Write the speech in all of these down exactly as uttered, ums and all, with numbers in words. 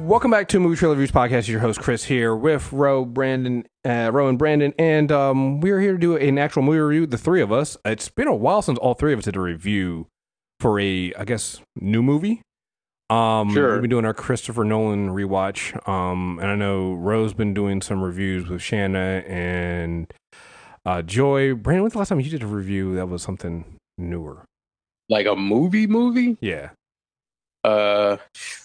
Welcome back to Movie Trailer Reviews Podcast. Your host Chris here with Ro, Brandon, uh, Ro and Brandon, and um, we're here to do an actual movie review. The three of us. It's been a while since all three of us did a review for a, I guess, new movie. Um, sure. We've been doing our Christopher Nolan rewatch, um, and I know Ro's been doing some reviews with Shanna and uh, Joy. Brandon, when's the last time you did a review that was something newer? Like a movie movie? Yeah. Uh,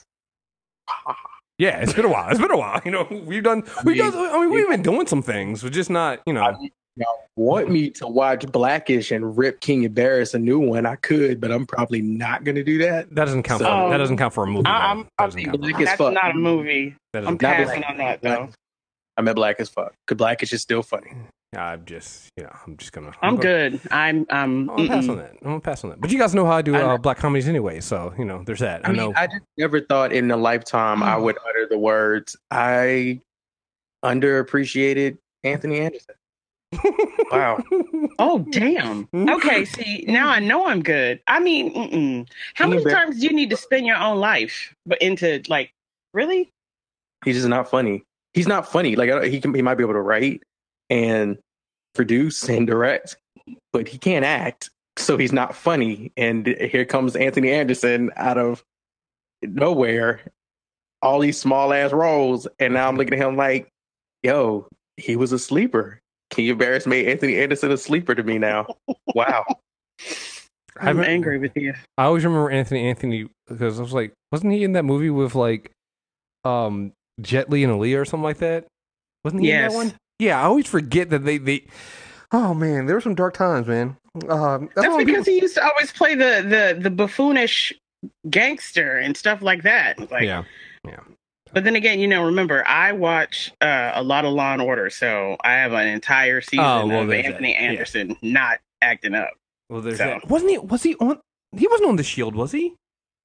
yeah, it's been a while. It's been a while. You know, we've done, we've done, I mean, we've been doing some things, but just not, you know. I mean, y'all want me to watch Blackish and rip King Embarrass a new one? I could, but I'm probably not going to do that. That doesn't count. So, for, that doesn't count for a movie. I'm, that doesn't count. Black as That's fuck. not a movie. That I'm not passing black, on that black, though. I'm at Black as fuck. Because Blackish is still funny. I'm just, you know, I'm just gonna. I'm, I'm good. I'm. I'm. gonna pass on that. I'm gonna pass on that. But you guys know how I do uh, black comedies anyway, so you know, there's that. I, I mean, know. I just never thought in a lifetime I would utter the words. I underappreciated Anthony Anderson. Wow. Oh damn. Okay. See, now I know I'm good. I mean, mm-mm. how many times do you need to spend your own life, but into like, really? He's just not funny. He's not funny. Like I don't- he can, he might be able to write and produce and direct, but he can't act. So he's not funny. And here comes Anthony Anderson out of nowhere, all these small ass roles, and now I'm looking at him like, yo, he was a sleeper. King Embarrass made Anthony Anderson a sleeper to me now. Wow. I'm angry with you. I always remember Anthony Anthony because I was like, wasn't he in that movie with like, um, Jet Li and Aaliyah or something like that? Wasn't he Yes. in that one? Yeah, I always forget that they they. Oh man, there were some dark times, man. Um, that's That's why because people- he used to always play the the the buffoonish gangster and stuff like that. Like, yeah, yeah. But then again, you know, remember I watch uh, a lot of Law and Order, so I have an entire season Oh, well, of there's Anthony that. Yeah. Anderson not acting up. Well, there's So- that. Wasn't he? Was he on? He wasn't on The Shield, was he?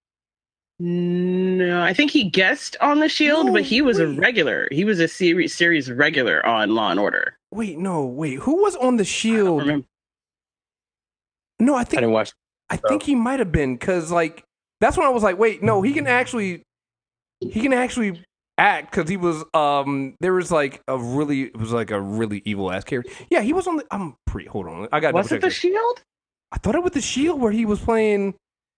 No, I think he guessed on The Shield, No, but he was a wait. regular. He was a series series regular on Law and Order. Wait, no, wait. Who was on The I don't Shield? remember. No, I I think didn't watch. I think he might have been because like that's when I was like, wait, no, he can actually he can actually act because he was um there was like a really it was like a really evil ass character. Yeah, he was on the. I'm pretty. Hold on, I got. Was it The Shield? I thought it was The Shield where he was playing.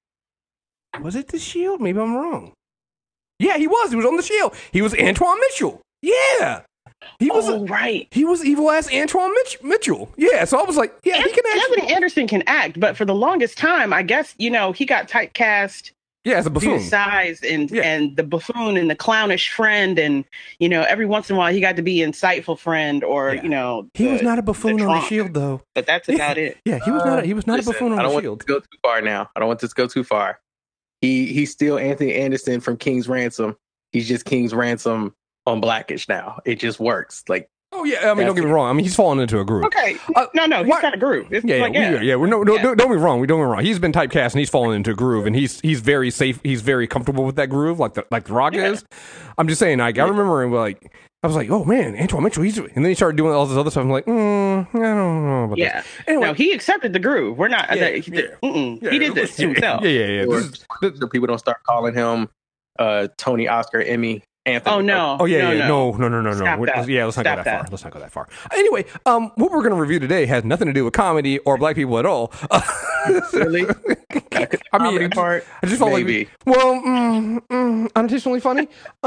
Was it The Shield? Maybe I'm wrong. Yeah, he was. He was on The Shield. He was Antoine Mitchell. Yeah, he was. Oh, right. He was evil ass Antoine Mitch- Mitchell. Yeah, so I was like, yeah, he can actually. Anthony Anderson can act, but for the longest time, I guess you know he got typecast Yeah, as a due buffoon. to size and Yeah. and the buffoon and the clownish friend, and you know every once in a while he got to be insightful friend or Yeah. you know He the- was not a buffoon the on The trunk. Shield, though. But that's about it. Yeah, he was not. A, he was not Listen, a buffoon on I don't The want Shield. this to go too far now. I don't want this to go too far. He he's still Anthony Anderson from King's Ransom. He's just King's Ransom on Blackish now. It just works. Like Oh yeah, I mean, don't get me wrong. I mean, he's fallen into a groove. Okay, Uh, no, no, he's what- got a groove. It's Yeah, yeah, like, we, yeah. yeah. We're no, no, Yeah. don't, don't get me wrong. We don't get me wrong. He's been typecast and he's fallen into a groove, and he's he's very safe. He's very comfortable with that groove, like the like the Rock Yeah. is. I'm just saying. Like I remember, like I was like, oh man, Antoine Mitchell. He's and then he started doing all this other stuff. I'm like, mm, I don't know about Yeah. this. Anyway, No, he accepted the groove. We're not. Yeah, uh, he, yeah. mm-mm. yeah, he did this to himself. Yeah, yeah, yeah. or, This is- so people don't start calling him uh, Tony, Oscar, Emmy, Anthony. Oh no. Oh yeah, no, yeah, no. no, no, no, no, no. Stop We're- that. Yeah, let's not go Stop that, far. that. Let's not go that far. Anyway, um, what we're going to review today has nothing to do with comedy or black people at all. Really? I mean, Comedy I just, part, I just felt maybe. like, well, mm, mm, unintentionally funny.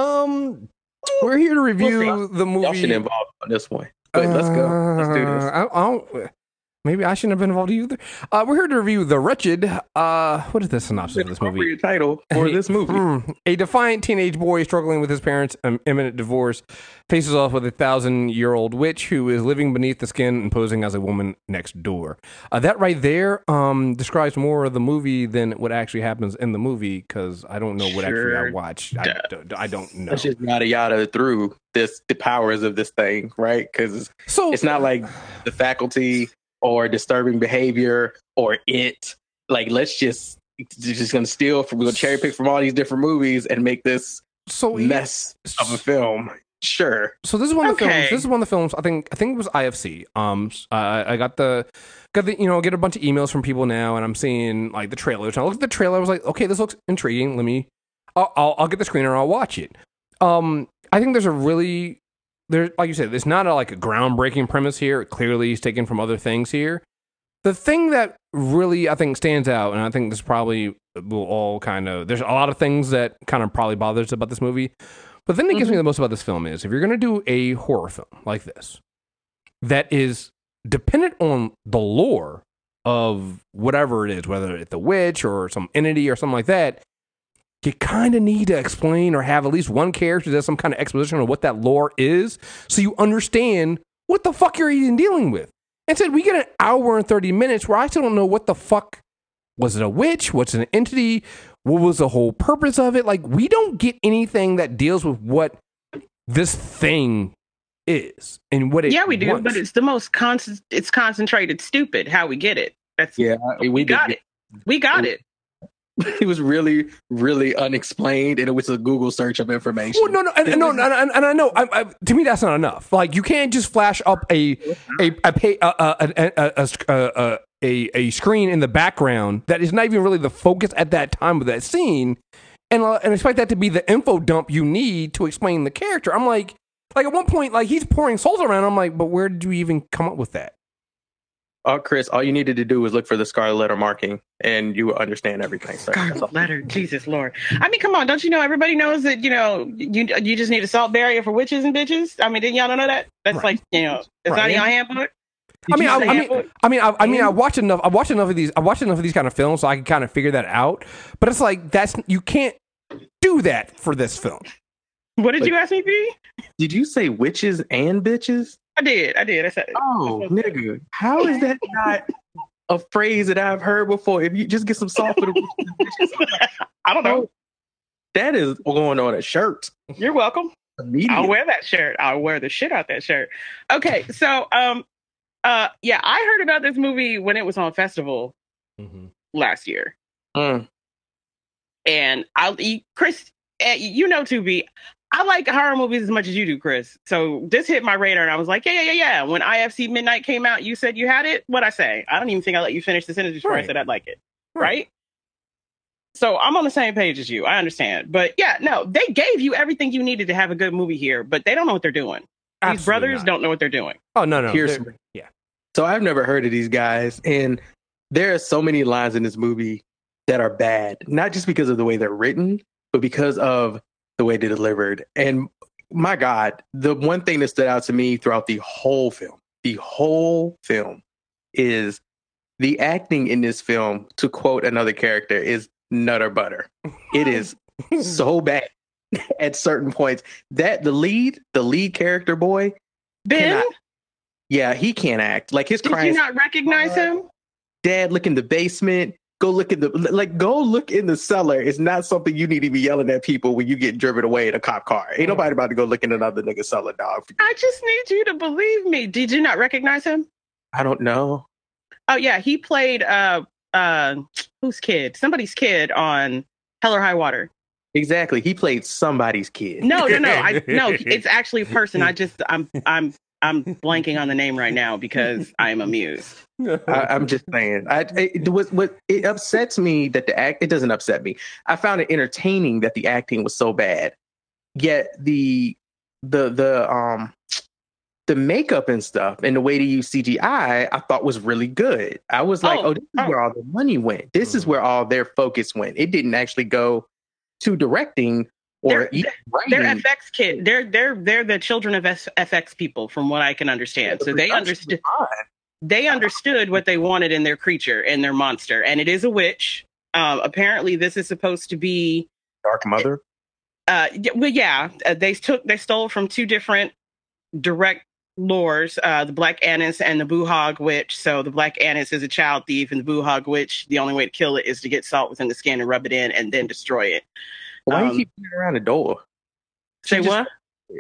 Um, we're here to review We'll the movie. Y'all should involve on this one. But let's go. Let's do Uh, this. I, I don't. Maybe I shouldn't have been involved either. Uh, we're here to review The Wretched. Uh, what is the synopsis of this movie? Appropriate title for this movie. Mm. A defiant teenage boy struggling with his parents' um, imminent divorce faces off with a thousand-year-old witch who is living beneath the skin and posing as a woman next door. Uh, that right there um, describes more of the movie than what actually happens in the movie, because I don't know what actually I Sure watched. I, don't- I don't know. Let's just yada yada through this the powers of this thing, right? Because So it's not like The Faculty or Disturbing Behavior or It. Like, let's just just gonna steal from we're gonna cherry pick from all these different movies and make this so mess of a film. Sure. So this is one of the Okay. films. This is one of the films. I think. I think it was I F C. Um, I, I got the, got the. You know, get a bunch of emails from people now, and I'm seeing like the trailers. And I looked at the trailer. I was like, okay, this looks intriguing. Let me. I'll I'll, I'll get the screener. I'll watch it. Um, I think there's a really there, like you said, there's not a, like a groundbreaking premise here. It clearly is taken from other things here. The thing that really I think stands out, and I think this probably will all kind of there's a lot of things that kind of probably bothers about this movie. But the thing that gets mm-hmm. me the most about this film is if you're going to do a horror film like this that is dependent on the lore of whatever it is, whether it's the witch or some entity or something like that, you kind of need to explain or have at least one character that does some kind of exposition of what that lore is so you understand what the fuck you're even dealing with. Instead, we get an hour and thirty minutes where I still don't know what the fuck. Was it a witch? What's an entity? What was the whole purpose of it? Like, we don't get anything that deals with what this thing is and what it Yeah, we do, wants. but it's the most con- it's concentrated stupid how we get it. That's yeah, we, we got it. We got it. It was really, really unexplained, and it was a Google search of information. Well, no, no, and, no, no, and, and I know. I, I, to me, that's not enough. Like, you can't just flash up a a a a a, a, a, a, a screen in the background that is not even really the focus at that time of that scene, and uh, and expect that to be the info dump you need to explain the character. I'm like, like at one point, like he's pouring salt around. I'm like, but where did you even come up with that? Oh, Chris, all you needed to do was look for the scarlet letter marking, and you will understand everything. So scarlet letter, Jesus Lord! I mean, come on, don't you know? Everybody knows that you know you you just need a salt barrier for witches and bitches. I mean, didn't y'all know that? That's right. Like you know, it's right. not in your handbook. I mean, I, I mean, I mean, I, I mean, I watch enough. I watch enough of these. I watch enough of these kind of films, so I can kind of figure that out. But it's like that's you can't do that for this film. What did like, you ask me, B? Did you say witches and bitches? I did. I did. I said. Oh, nigga, how is that not a phrase that I've heard before? If you just get some salt for the witches and bitches, I don't know. That is going on a shirt. You're welcome. I'll wear that shirt. I'll wear the shit out that shirt. Okay, so um. Uh, yeah, I heard about this movie when it was on festival mm-hmm. last year. Mm. And I'll eat Chris, you know, to be, I like horror movies as much as you do, Chris. So this hit my radar and I was like, yeah, yeah, yeah, yeah. When I F C Midnight came out, you said you had it. What'd I say? I don't even think I let you finish the sentence before right. I said I'd like it. Right. right? So I'm on the same page as you. I understand. But yeah, no, they gave you everything you needed to have a good movie here, but they don't know what they're doing. These Absolutely brothers not. don't know what they're doing. Oh, no, no. Here's, yeah. So I've never heard of these guys. And there are so many lines in this movie that are bad, not just because of the way they're written, but because of the way they're delivered. And my God, the one thing that stood out to me throughout the whole film, the whole film is the acting in this film, to quote another character, is nutter butter. It is so bad at certain points. That the lead, the lead character boy, Ben? Cannot, yeah, he can't act. Like his Did crying. you not recognize uh, him? Dad, look in the basement. Go look in the like. Go look in the cellar. It's not something you need to be yelling at people when you get driven away in a cop car. Ain't nobody about to go look in another nigga's cellar, dog. I just need you to believe me. Did you not recognize him? I don't know. Oh yeah, he played uh uh whose kid? Somebody's kid on Hell or High Water. Exactly. He played somebody's kid. No, no, no. I no. It's actually a person. I just I'm I'm. I'm blanking on the name right now because I'm amused. I, I'm just saying. I, it was what it upsets me that the act. It doesn't upset me. I found it entertaining that the acting was so bad, yet the the the um the makeup and stuff and the way they use C G I, I thought was really good. I was like, oh, oh this is oh. where all the money went. This mm-hmm. is where all their focus went. It didn't actually go to directing. Or they're, they're F X kid. They're they're they're the children of F X people, from what I can understand. So they understood. They understood what they wanted in their creature and their monster, and it is a witch. Um, apparently, this is supposed to be Dark Mother. Uh, well, yeah, uh, they took they stole from two different direct lores: uh, the Black Annis and the Buhog Witch. So the Black Annis is a child thief, and the Buhog Witch, the only way to kill it is to get salt within the skin and rub it in, and then destroy it. Why do um, you keep putting around the door? Say just, what?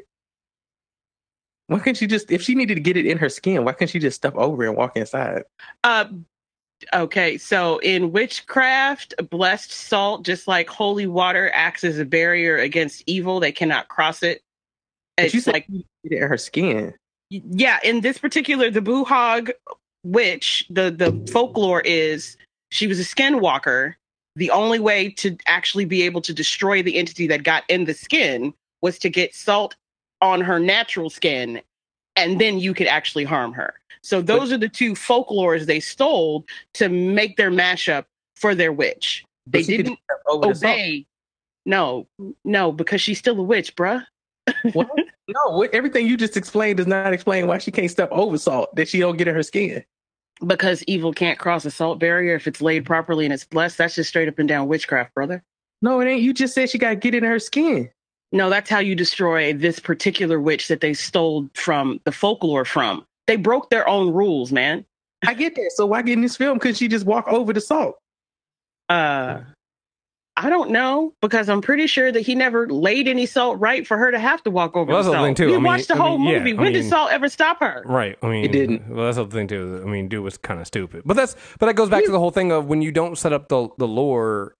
Why can't she just, if she needed to get it in her skin, why can't she just step over and walk inside? Uh, okay, so in witchcraft, blessed salt, just like holy water, acts as a barrier against evil. They cannot cross it. It's she's like get it in her skin. Yeah, in this particular, the Buhog witch, the the folklore is she was a skinwalker. The only way to actually be able to destroy the entity that got in the skin was to get salt on her natural skin, and then you could actually harm her. So those but, are the two folklores they stole to make their mashup for their witch. They didn't obey. No, no, because she's still a witch, bruh. What? No, everything you just explained does not explain why she can't step over salt that she don't get in her skin. Because evil can't cross a salt barrier if it's laid properly and it's blessed. That's just straight up and down witchcraft, brother. No, it ain't. You just said she got to get in her skin. No, that's how you destroy this particular witch that they stole from the folklore from. They broke their own rules, man. I get that. So why get in this film? Couldn't she just walk over the salt? Uh, I don't know, because I'm pretty sure that he never laid any salt right for her to have to walk over well, the that's salt. The thing too. We I mean, watched the I whole mean, movie. Yeah, when I mean, did salt ever stop her? Right. I mean, it didn't. Well, that's the thing too. I mean, dude was kind of stupid. But that's but that goes back to the whole thing of when you don't set up the the lore,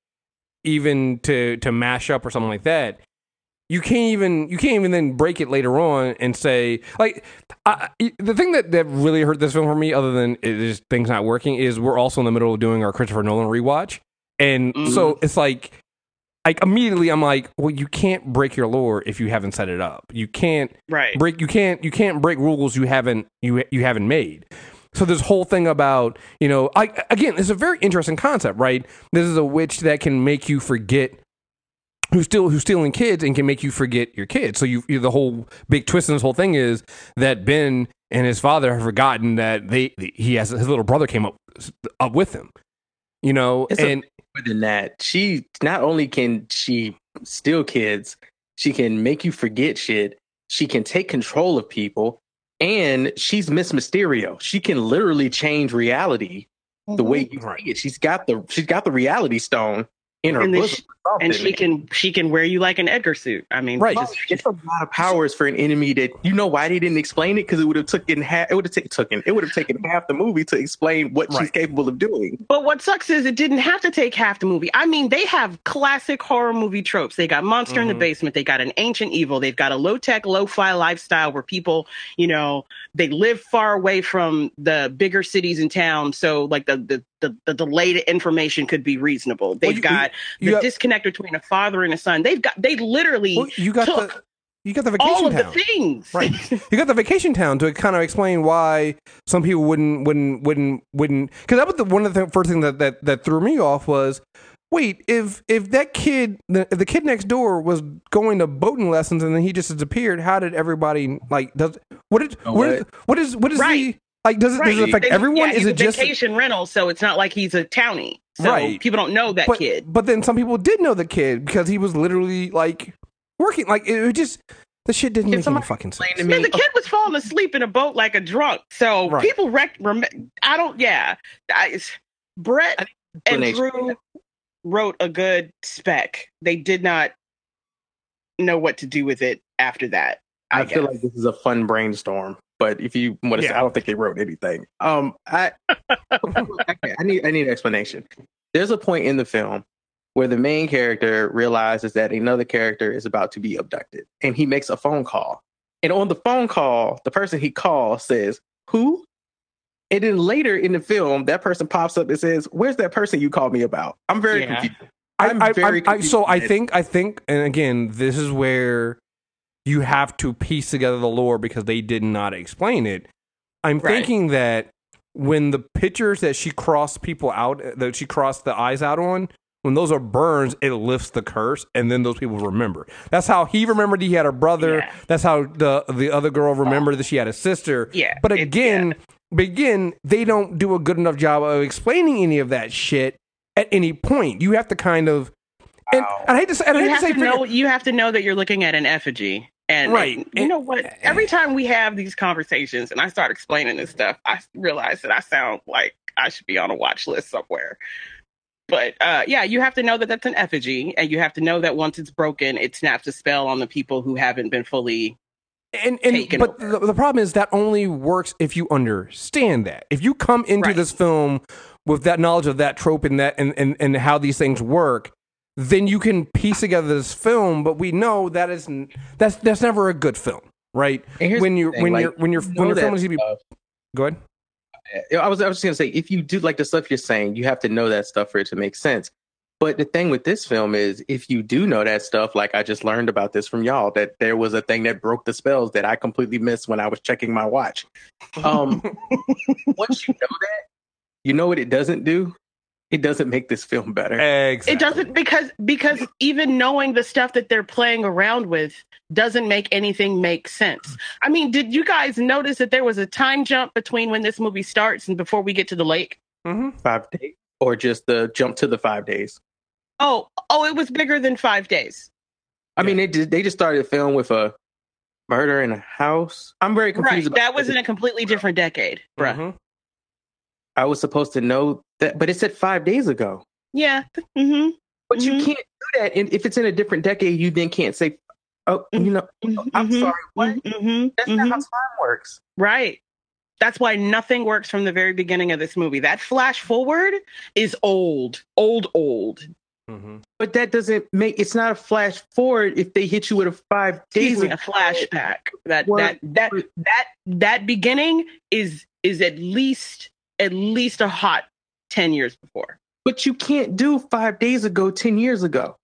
even to to mash up or something like that. You can't even you can't even then break it later on and say like I, the thing that, that really hurt this film for me, other than it is things not working, is we're also in the middle of doing our Christopher Nolan rewatch, and mm-hmm. so it's like like immediately I'm like, well, you can't break your lore if you haven't set it up. You can't right. break you can't you can't break rules you haven't you you haven't made. So this whole thing about, you know, I again, it's a very interesting concept, right? This is a witch that can make you forget. Who's still who's stealing kids and can make you forget your kids. So you, you the whole big twist in this whole thing is that Ben and his father have forgotten that they he has his little brother came up up with him. You know, it's and more than that, she not only can she steal kids, she can make you forget shit. She can take control of people, and she's Miss Mysterio. She can literally change reality mm-hmm. the way you right. see it. She's got the she's got the reality stone in her and bosom. She, and she can she can wear you like an Edgar suit. I mean, right? Just, it's a lot of powers for an enemy that you know why they didn't explain it, because it would have taken half. It would have t- taken it would have taken half the movie to explain what right. she's capable of doing. But what sucks is it didn't have to take half the movie. I mean, they have classic horror movie tropes. They got monster mm-hmm. in the basement. They got an ancient evil. They've got a low tech, low fi lifestyle where people, you know, they live far away from the bigger cities and towns. So like the the the, the delayed information could be reasonable. They've well, you, got you, you the have, disconnect between a father and a son. They've got they literally well, you got took the you got the vacation all of town. the things. Right. You got the vacation town to kind of explain why some people wouldn't wouldn't wouldn't wouldn't because that was the one of the first thing that, that that threw me off was wait, if if that kid the, if the kid next door was going to boating lessons and then he just disappeared, how did everybody like does what did oh, what, is, what is what is right. the like does it right. does it affect They, everyone? Yeah, is it just vacation rental? So it's not like he's a townie. So right. people don't know that but, kid. But then some people did know the kid because he was literally like working. Like it was just the shit didn't if make any fucking sense. Man, the kid was falling asleep in a boat like a drunk. So right. people rec- rem- I don't. Yeah, I, Brett and Drew wrote a good spec. They did not know what to do with it after that. I, I feel like this is a fun brainstorm. But if you want to, yeah. say, I don't think they wrote anything. Um, I, okay, I need, I need an explanation. There's a point in the film where the main character realizes that another character is about to be abducted, and he makes a phone call. And on the phone call, the person he calls says, "Who?" And then later in the film, that person pops up and says, "Where's that person you called me about?" I'm very yeah. confused. I'm I, I, very I, confused. I, so I think, I think, and again, this is where you have to piece together the lore because they did not explain it. I'm right. thinking that when the pictures that she crossed people out, that she crossed the eyes out on, when those are burns, it lifts the curse, and then those people remember. That's how he remembered he had a brother. Yeah. That's how the the other girl remembered oh. that she had a sister. Yeah. But again, yeah. begin, they don't do a good enough job of explaining any of that shit at any point. You have to kind of, and, wow. and I hate to say, and I hate you to say, have to know, you have to know that you're looking at an effigy. And, right. and you know what? Every time we have these conversations and I start explaining this stuff, I realize that I sound like I should be on a watch list somewhere. But uh, yeah, you have to know that that's an effigy, and you have to know that once it's broken, it snaps a spell on the people who haven't been fully and, and taken but over. The, the problem is that only works if you understand that. If you come into right. this film with that knowledge of that trope and that and, and, and how these things work, then you can piece together this film. But we know that is that's that's never a good film, right? When you when you're when you're when your film is gonna be go ahead. I was I was just gonna say, if you do like the stuff you're saying, you have to know that stuff for it to make sense. But the thing with this film is, if you do know that stuff, like I just learned about this from y'all, that there was a thing that broke the spells that I completely missed when I was checking my watch. Um, once you know that, you know what it doesn't do? It doesn't make this film better. Exactly. It doesn't, because because even knowing the stuff that they're playing around with doesn't make anything make sense. I mean, did you guys notice that there was a time jump between when this movie starts and before we get to the lake? Mm-hmm. Five days, or just the jump to the five days? Oh, oh, it was bigger than five days. I Yeah. mean, they just, they just started the film with a murder in a house. I'm very confused Right, about that was in a completely different decade, bruh. Mm-hmm. I was supposed to know that, but it said five days ago. Yeah. Mm-hmm. But Mhm. you can't do that. And if it's in a different decade, you then can't say, "Oh, you know, I'm Mhm. sorry." What? Mm-hmm. That's not how time works. Right. That's why nothing works from the very beginning of this movie. That flash forward is old, old, old. Mm-hmm. But that doesn't make it's not a flash forward if they hit you with a five days Excuse me, a ago. flashback. That Well, that that that that beginning is is at least at least a hot ten years before. But you can't do five days ago, ten years ago.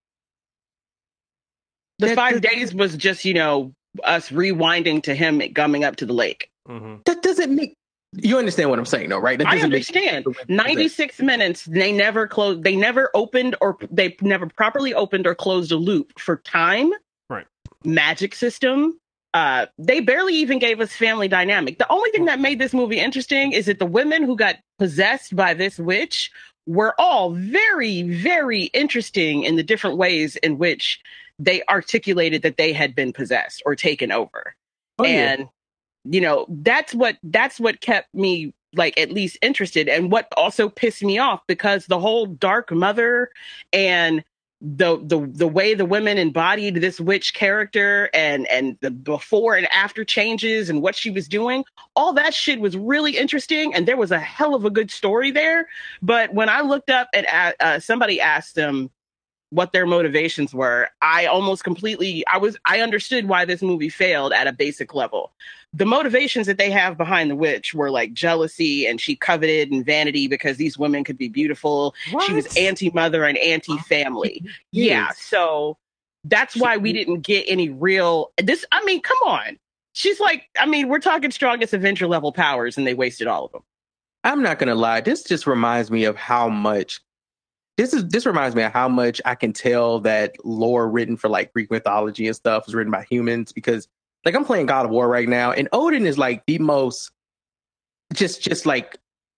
The That- five that- days was just, you know, us rewinding to him coming up to the lake. Mm-hmm. That doesn't make you understand what I'm saying, though, right? That I doesn't understand. Make, ninety-six minutes. They never closed. They never opened or they never properly opened or closed a loop for time. Right. Magic system. Uh, they barely even gave us family dynamic. The only thing that made this movie interesting is that the women who got possessed by this witch were all very, very interesting in the different ways in which they articulated that they had been possessed or taken over. Oh, yeah. And you know, that's what that's what kept me like at least interested, and what also pissed me off, because the whole dark mother and the the the way the women embodied this witch character and and the before and after changes and what she was doing, all that shit was really interesting, and there was a hell of a good story there. But when I looked up and uh, uh, somebody asked them what their motivations were, I almost completely, I was, I understood why this movie failed at a basic level. The motivations that they have behind the witch were like jealousy, and she coveted, and vanity because these women could be beautiful. What? She was anti-mother and anti-family. Yes. Yeah, so that's why we didn't get any real, this, I mean, come on. She's like, I mean, we're talking strongest Avenger level powers, and they wasted all of them. I'm not gonna lie. This just reminds me of how much. This is this reminds me of how much I can tell that lore written for like Greek mythology and stuff was written by humans, because like I'm playing God of War right now, and Odin is like the most just just like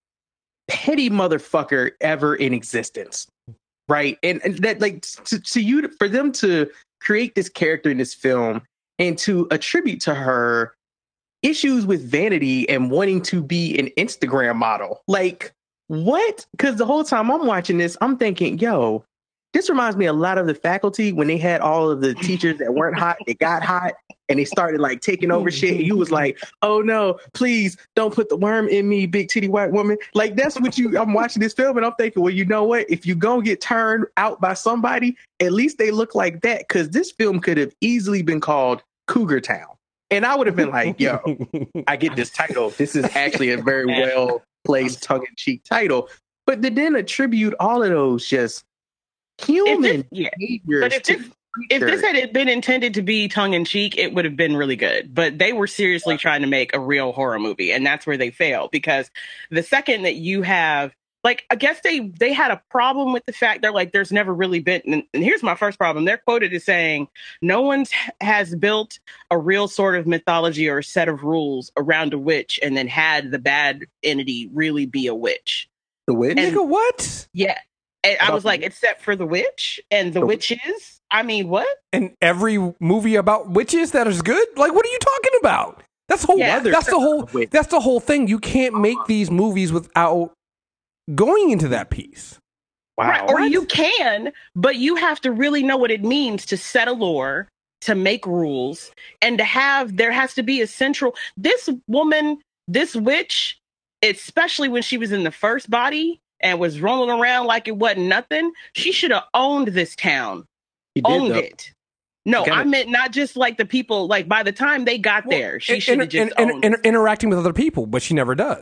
petty motherfucker ever in existence, right? And, and that like to, to you for them to create this character in this film and to attribute to her issues with vanity and wanting to be an Instagram model, like. What? Because the whole time I'm watching this, I'm thinking, yo, this reminds me a lot of The Faculty when they had all of the teachers that weren't hot, they got hot, and they started like taking over shit. And you was like, oh no, please don't put the worm in me, big titty white woman. Like that's what you, I'm watching this film and I'm thinking, well, you know what? If you gonna get turned out by somebody, at least they look like that. Because this film could have easily been called Cougar Town. And I would have been like, yo, I get this title. This is actually a very well placed tongue-in-cheek title. But to then attribute all of those just human If this- yeah. behaviors But if to this, if this had been intended to be tongue-in-cheek, it would have been really good. But they were seriously trying to make a real horror movie, and that's where they failed. Because the second that you have, like, I guess they they had a problem with the fact they're like, there's never really been, and, and here's my first problem. They're quoted as saying, no one's has built a real sort of mythology or a set of rules around a witch and then had the bad entity really be a witch. the witch. And- Nigga, what? Yeah. And I About was like, the- except for the witch, and the The- witch is, I mean, what? And every movie about witches that is good? Like, what are you talking about? That's the whole. Yeah. That's the whole. Witch. That's the whole thing. You can't make these movies without going into that piece. Wow. Right, or you can, but you have to really know what it means to set a lore, to make rules, and to have, there has to be a central, this woman, this witch, especially when she was in the first body and was rolling around like it wasn't nothing, she should have owned this town, He did, owned though. it. No, She kinda- I meant not just like the people, like by the time they got there, she should have just and, owned it. interacting with other people, but she never does.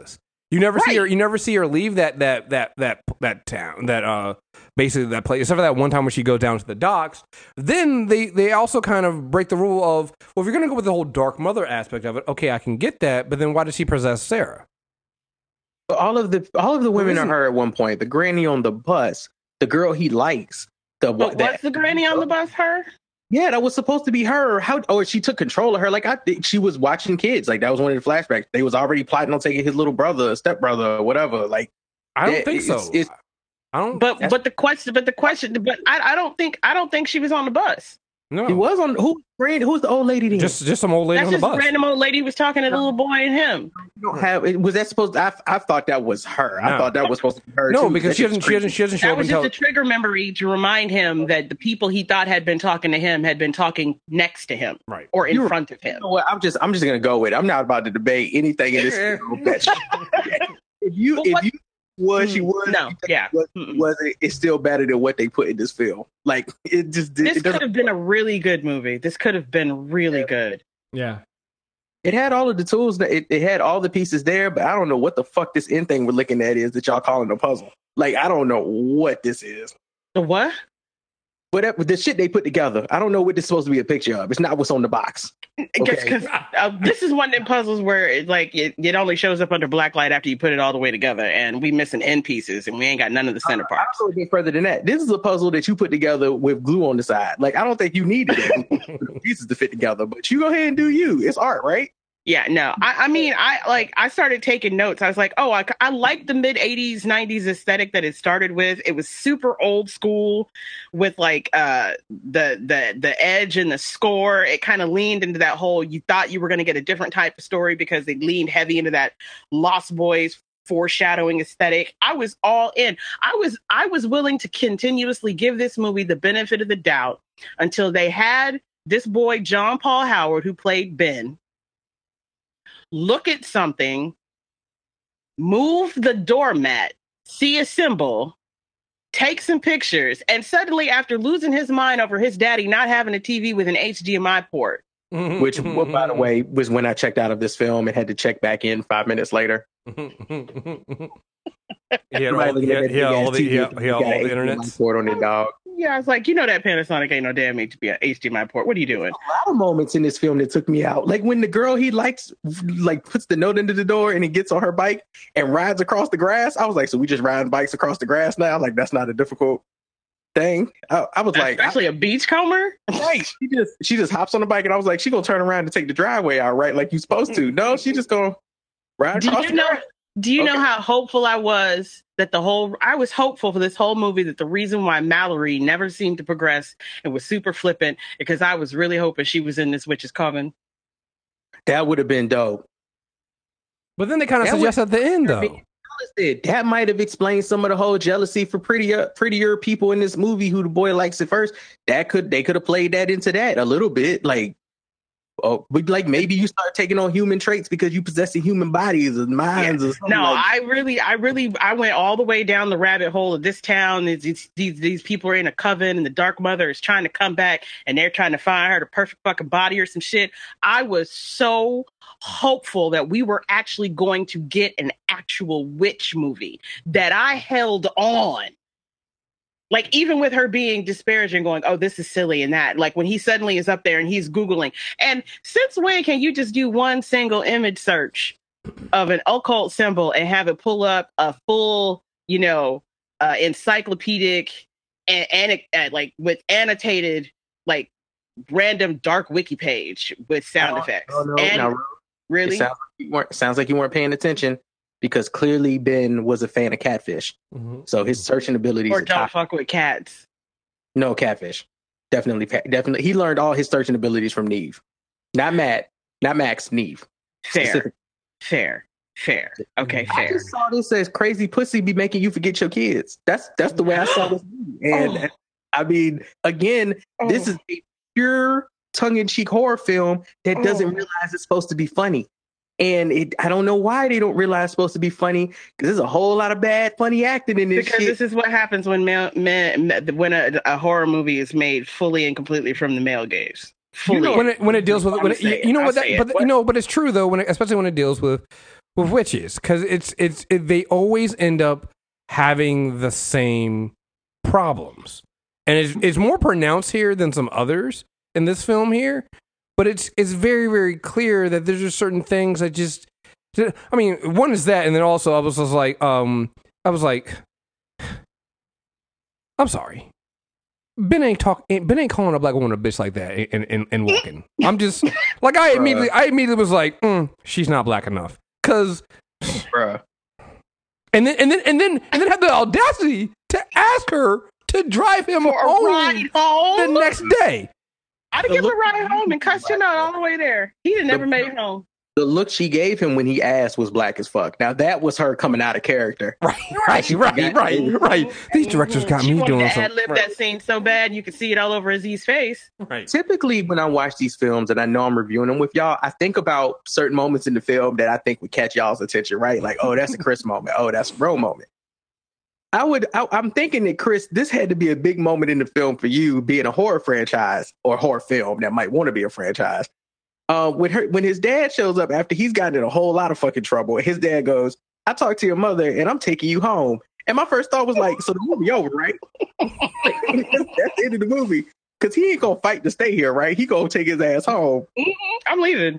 You never Right. see her. You never see her leave that that that that that town. That uh, basically that place. Except for that one time when she goes down to the docks. Then they they also kind of break the rule of, well, if you're gonna go with the whole Dark Mother aspect of it, okay, I can get that. But then why does she possess Sarah? All of the all of the women are isn't- her at one point. The granny on the bus, the girl he likes, the But that- was the granny on the bus her? Yeah, that was supposed to be her. How? Oh, she took control of her. Like I think she was watching kids. Like that was one of the flashbacks. They was already plotting on taking his little brother, stepbrother, or whatever. Like I don't it- think so. it's- it's- I don't. But That's- but the question, but the question, but I, I don't think I don't think she was on the bus. no. he was on who? Granny, who's the old lady? Then? just just some old lady That's on the just bus. a random old lady who was talking to the little boy and him. You don't have. it- Was that supposed? To, I I thought that was her. I No. thought that was supposed to be her. No, too. because That she shit's doesn't. She crazy. doesn't. She doesn't show That up was until. just a trigger memory to remind him that the people he thought had been talking to him had been talking next to him Right. or in You're- front of him. You know what? I'm just. I'm just gonna go with it. I'm not about to debate anything in this. film. That if you But if what- you was she was No, you think yeah. was, Mm-mm. was it, it's still better than what they put in this film. Like it just did. This It, could doesn't- have been a really good movie. This could have been really good. Yeah. it had all of the tools. That it, it had all the pieces there, but I don't know what the fuck this end thing we're looking at is that y'all calling a puzzle. Like I don't know what this is. The what? Whatever the shit they put together, I don't know what this is supposed to be a picture of. It's not what's on the box. Okay. Because uh, this is one of them puzzles where it like it, it only shows up under black light after you put it all the way together, and we missing end pieces, and we ain't got none of the center I parts. also get further than that. This is a puzzle that you put together with glue on the side. Like I don't think you needed it pieces to fit together, but you go ahead and do you. It's art, right? Yeah, no, I, I mean, I like, I started taking notes. I was like, oh, I, I like the mid eighties, nineties aesthetic that it started with. It was super old school with like uh, the the the edge and the score. It kind of leaned into that whole, you thought you were going to get a different type of story because they leaned heavy into that Lost Boys foreshadowing aesthetic. I was all in. I was I was willing to continuously give this movie the benefit of the doubt until they had this boy, John Paul Howard, who played Ben, look at something, move the doormat, see a symbol, take some pictures, and suddenly, after losing his mind over his daddy not having a T V with an H D M I port, Which, well, by the way, was when I checked out of this film and had to check back in five minutes later. He had all, he had, he had all the, he had, he had all the internet. Port on it, dog. yeah, I was like, you know that Panasonic ain't no damn H D M I port. What are you doing? A lot of moments in this film that took me out. Like when the girl he likes, like puts the note into the door and he gets on her bike and rides across the grass. I was like, so we just ride bikes across the grass now? Like that's not a difficult thing. I, I was like, Especially a beachcomber. right. She just she just hops on the bike and I was like, she gonna turn around and take the driveway out, right? Like you supposed to. No, she just gonna ride Do across you the know? grass. Do you know Okay. how hopeful I was that the whole, I was hopeful for this whole movie that the reason why Mallory never seemed to progress and was super flippant because I was really hoping she was in this Witch's Coven. That would have been dope. But then they kind of That suggest at the end, though. Said, that might have explained some of the whole jealousy for prettier prettier people in this movie who the boy likes at first. That could they could have played that into that a little bit. Like oh but like maybe you start taking on human traits because you possess the human bodies and minds or something. No, like, I really, I really, I went all the way down the rabbit hole of this town. These, these, these, these people are in a coven and the Dark Mother is trying to come back and they're trying to find her the perfect fucking body or some shit. I was so hopeful that we were actually going to get an actual witch movie that I held on. Like, even with her being disparaging, going, oh, this is silly and that. Like, when he suddenly is up there and he's Googling. And since when can you just do one single image search of an occult symbol and have it pull up a full, you know, uh, encyclopedic and, and uh, like with annotated, like random dark wiki page with sound Oh, effects? no, no, and no. really? It sounds like you weren't sounds like you weren't paying attention because clearly Ben was a fan of Catfish. Mhm. So his searching abilities Or are don't top. fuck with cats. No, Catfish. Definitely definitely he learned all his searching abilities from Neve. Not Matt, not Max, Neve. Fair, Specific. fair, fair. Okay, I fair. just saw this as crazy pussy be making you forget your kids. That's that's the way I saw this movie. And Oh. I mean, again, this Oh. is a pure tongue-in-cheek horror film that doesn't Oh. realize it's supposed to be funny. And it, I don't know why they don't realize it's supposed to be funny because there's a whole lot of bad funny acting in this Because shit. this is what happens when male, men, when a, a horror movie is made fully and completely from the male gaze. Fully. know- When it when it deals with I'm when it, gonna say you, you know it. what I'll that say but it. you know but it's true though when it, especially when it deals with with witches because it's it's it, they always end up having the same problems, and it's it's more pronounced here than some others in this film here. But it's it's very very clear that there's just certain things that just. I mean, one is that, and then also I was just like, um, I was like, I'm sorry. Ben ain't talk. Ben ain't calling a black woman a bitch like that and and, and walking. I'm just like I immediately I immediately was like, mm, she's not black enough. Cause, Bruh. and then and then and then and then had the audacity to ask her to drive him For a home, ride home the next day. I'd give him a ride home and cuss you out all the way there. He'd have never made it home. The look she gave him when he asked was black as fuck. Now that was her coming out of character. Right, right, right, right, right. These directors got she me doing to some. ad-lib that scene so bad you could see it all over Aziz's face. Right. Typically, when I watch these films and I know I'm reviewing them with y'all, I think about certain moments in the film that I think would catch y'all's attention. Right? Like, oh, that's a Chris moment. Oh, that's a bro moment. I would. I, I'm thinking that Chris, this had to be a big moment in the film for you, being a horror franchise or horror film that might want to be a franchise. Uh, when her when his dad shows up after he's gotten in a whole lot of fucking trouble, his dad goes, "I talked to your mother and I'm taking you home." And my first thought was like, "So the movie over, right?" That's the end of the movie because he ain't gonna fight to stay here, right? He gonna take his ass home. Mm-hmm. I'm leaving.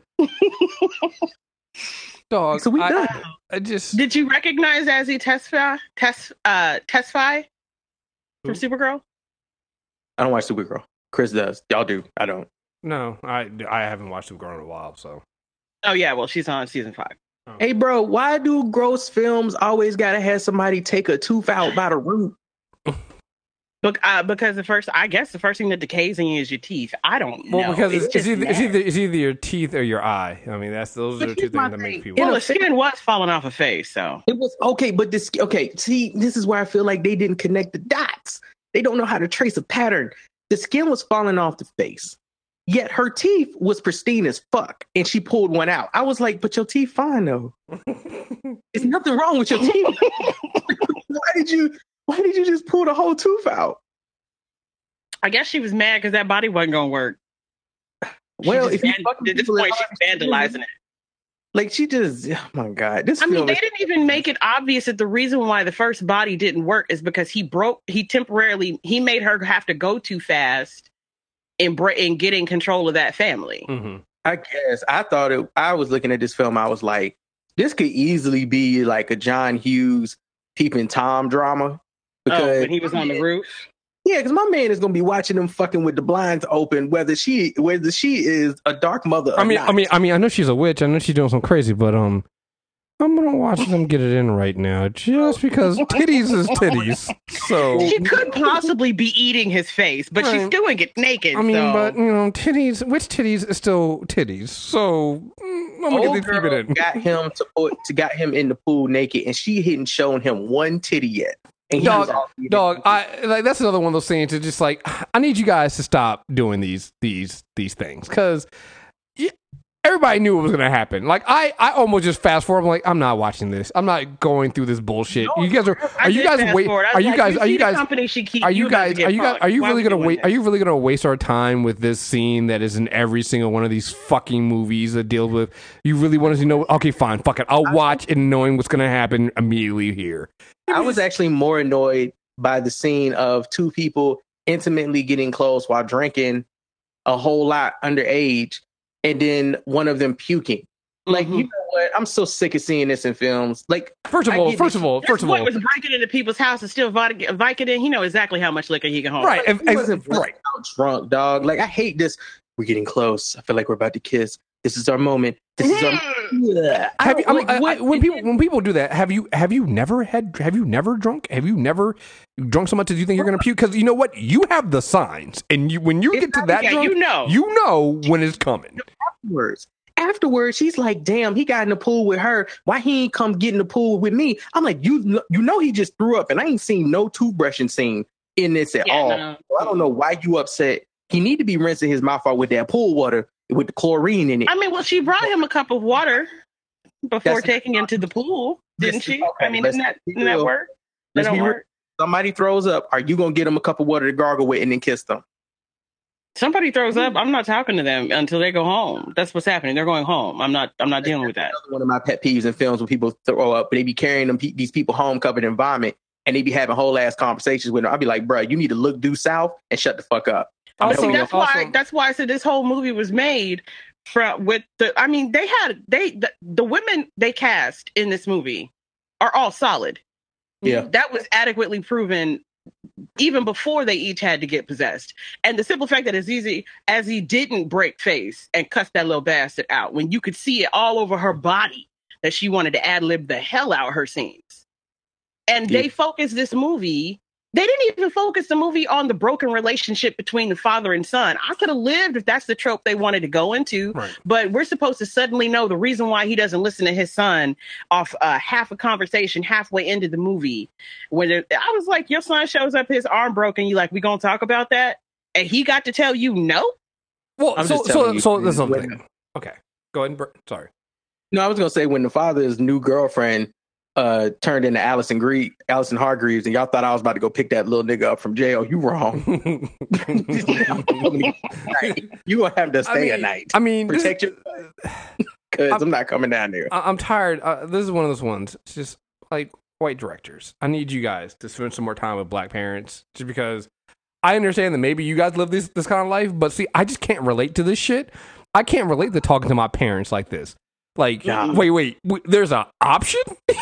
Dog. So we I, done. I just. Did you recognize Azzy Tesfaye? Tes uh Tesfaye from Supergirl? I don't watch Supergirl. Chris does. Y'all do. I don't. No, I, I haven't watched Supergirl in a while, so. Oh yeah, well she's on season five. Oh. Hey, bro, why do gross films always gotta have somebody take a tooth out by the root? Look, uh, because the first, I guess the first thing that decays in you is your teeth. I don't know. Well, because it's, it's, just either, it's, nasty. either, it's either your teeth or your eye. I mean, that's those But are the two here's my things that make thing. people. Well, the skin was falling off a face, so. It was okay, but this okay. See, this is where I feel like they didn't connect the dots. They don't know how to trace a pattern. The skin was falling off the face, yet her teeth was pristine as fuck, and she pulled one out. I was like, "But your teeth fine though. There's nothing wrong with your teeth. Why did you? Why did you just pull the whole tooth out?" I guess she was mad because that body wasn't going to work. Well, She if you just fucking at this people point, that she's are- vandalizing it. like she just, oh my god, this I mean, film they is- didn't even make it obvious that the reason why the first body didn't work is because he broke, he temporarily, he made her have to go too fast in, bre- in getting control of that family. Mm-hmm. I guess I thought it. I was looking at this film. I was like, this could easily be like a John Hughes Peeping Tom drama. Oh, when he was on the roof? Yeah, because my man is gonna be watching them fucking with the blinds open, whether she whether she is a dark mother. Or I mean, not. I mean, I mean, I know she's a witch. I know she's doing something crazy, but um, I'm gonna watch them get it in right now, just because titties is titties. So She could possibly be eating his face, but she's Right. doing it naked. I mean, so. but you know, titties. Which titties is still titties? So mm, I'm gonna Old get this keep girl it in. got him to put to got him in the pool naked, and she hadn't shown him one titty yet. And he Dog, was all- Dog, I like that's another one of those things. It's just like I need you guys to stop doing these these these things because everybody knew what was gonna happen. Like I, I almost just fast forward. I'm like, I'm not watching this. I'm not going through this bullshit. No, you guys are. I Are you did guys fast wait? forward. I Are was you like, guys? Are see you the guys? company she keep, Are you about to guys? get Are you guys? fucked. Are you Why really we gonna doing wait? this? Are you really gonna waste our time with this scene that is in every single one of these fucking movies that deals with? You really want us to know? Okay, fine, fuck it. I'll watch it knowing what's gonna happen immediately here. I was actually more annoyed by the scene of two people intimately getting close while drinking a whole lot underage, and then one of them puking. Like, Mhm. you know what? I'm so sick of seeing this in films. Like, First of I all, get first it. of all, This first of boy all, was breaking into people's houses, still Vicodin. He know exactly how much liquor he can hold. right, he ex- ex- wasn't right. out drunk, dog. Like, I hate this. We're getting close. I feel like we're about to kiss. This is our moment. This is our. Yeah. I Have you, don't- I'm- like, I- I- what- when people when people do that, have you have you never had have you never drunk? Have you never drunk so much that you think you're gonna puke? Because you know what, you have the signs, and you when you It's get to not- that yeah, drunk, you know. you know when it's coming. afterwards. Afterwards, she's like, "Damn, he got in the pool with her. Why he ain't come get in the pool with me?" I'm like, "You, kn- you know, he just threw up, and I ain't seen no toothbrushing scene in this at Yeah, all. no. So I don't know why you upset. He need to be rinsing his mouth out with that pool water with the chlorine in it. I mean, well, she brought him a cup of water before That's- taking him to the pool, didn't she? Okay, I mean, let's didn't that, be didn't that real. work? Let's That be don't real. work. Somebody throws up. Are you gonna get him a cup of water to gargle with and then kiss them? Somebody throws up, I'm not talking to them until they go home. That's what's happening. They're going home. I'm not. I'm not That's dealing with that. One of my pet peeves in films when people throw up, they be carrying them these people home covered in vomit, and they be having whole ass conversations with them. I'll be like, bro, you need to look due south and shut the fuck up. Also, see, that's why. Also, that's why I said this whole movie was made from with the. I mean, they had they the, the women they cast in this movie are all solid. Yeah, that was adequately proven. Even before they each had to get possessed. And the simple fact that Azizi, as he didn't break face and cuss that little bastard out, when you could see it all over her body that she wanted to ad-lib the hell out of her scenes. And yeah. they focused this movie, they didn't even focus the movie on the broken relationship between the father and son. I could have lived if that's the trope they wanted to go into, right. But we're supposed to suddenly know the reason why he doesn't listen to his son off uh, half a conversation halfway into the movie. When it, I was like, your son shows up, his arm broken, you like, we gonna talk about that? And he got to tell you no? Well, I'm so, so, you, so there's something. When, okay, go ahead. And, sorry. No, I was gonna say when the father's new girlfriend Uh, turned into Allison Gre- Allison Hargreaves, and y'all thought I was about to go pick that little nigga up from jail. You wrong. You gonna have to stay I mean, a night. I mean, protect this, your. Because I'm, I'm not coming down there. I'm tired. Uh, this is one of those ones. It's just like white directors. I need you guys to spend some more time with black parents, just because I understand that maybe you guys live this this kind of life, but see, I just can't relate to this shit. I can't relate to talking to my parents like this. Like, nah. wait, wait, wait, there's an option?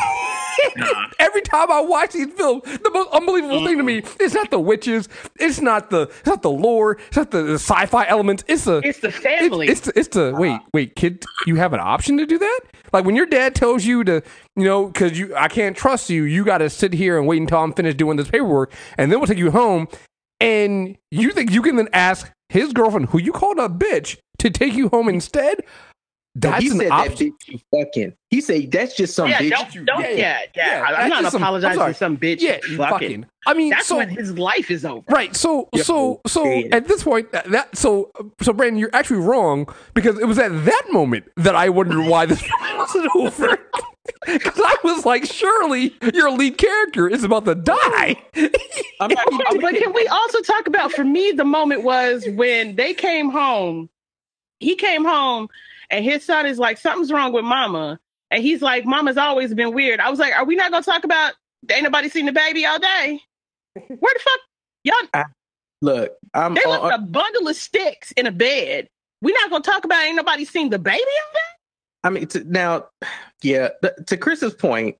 Nah. Every time I watch these films, the most unbelievable mm. thing to me is not the witches, it's not the it's not the lore, it's not the, the sci-fi elements, it's the it's the family. It's, it's the, it's the uh. wait, wait, kid, you have an option to do that? Like when your dad tells you to, you know, because you I can't trust you, you got to sit here and wait until I'm finished doing this paperwork, and then we'll take you home, and you think you can then ask his girlfriend, who you called a bitch, to take you home instead? That's he an said option. That bitch you fucking. He said that's just some yeah, bitch. Don't, you, don't, yeah, yeah, yeah. yeah. I'm not apologizing for some bitch. Yeah, fucking. fucking. I mean, that's so, when his life is over. Right. So, yep. so, so at this point, that so, so Brandon, you're actually wrong because it was at that moment that I wondered why this wasn't over. Because I was like, surely your lead character is about to die. I'm not, but can we also talk about? For me, the moment was when they came home. He came home. And his son is like, something's wrong with mama. And he's like, mama's always been weird. I was like, are we not going to talk about, ain't nobody seen the baby all day? Where the fuck? Y'all. I, look, I'm. They left uh, a bundle of sticks in a bed. We're not going to talk about ain't nobody seen the baby all day? I mean, to, now, yeah, the, to Chris's point,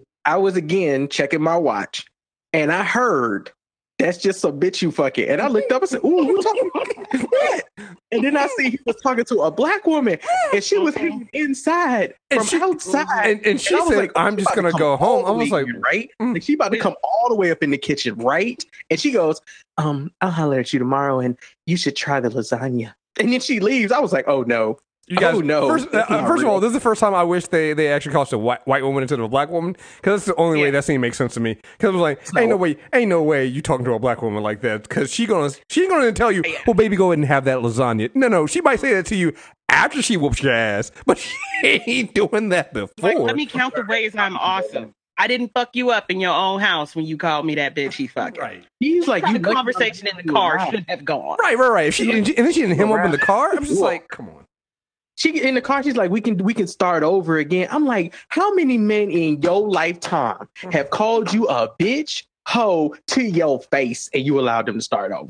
I was again checking my watch and I heard, that's just some bitch you fucking. And I looked up and said, ooh, you talking about what? And then I see he was talking to a black woman and she was hidden inside and from she, outside. And, and she and said, like, I'm just going to go home. I was like, in, right? Mm. Like she about to come all the way up in the kitchen, right? And she goes, um, I'll holler at you tomorrow and you should try the lasagna. And then she leaves. I was like, oh no. You guys, oh no! First, uh, first of all, this is the first time I wish they, they actually called a white, white woman instead of a black woman, because that's the only yeah. way that scene makes sense to me. Because it was like, so, ain't no way, ain't no way you talking to a black woman like that, because she gonna she ain't gonna tell you, yeah. well, baby, go ahead and have that lasagna. No, no, she might say that to you after she whoops your ass, but she ain't doing that before. Like, let me count the ways I'm awesome. I didn't fuck you up in your own house when you called me that bitch. He fucking right. He's like, you the conversation in the car should have gone. Right, right, right. If she and then she didn't him up in the car. I'm just like, come on. She in the car, she's like, we can we can start over again. I'm like, how many men in your lifetime have called you a bitch, hoe to your face, and you allowed them to start over?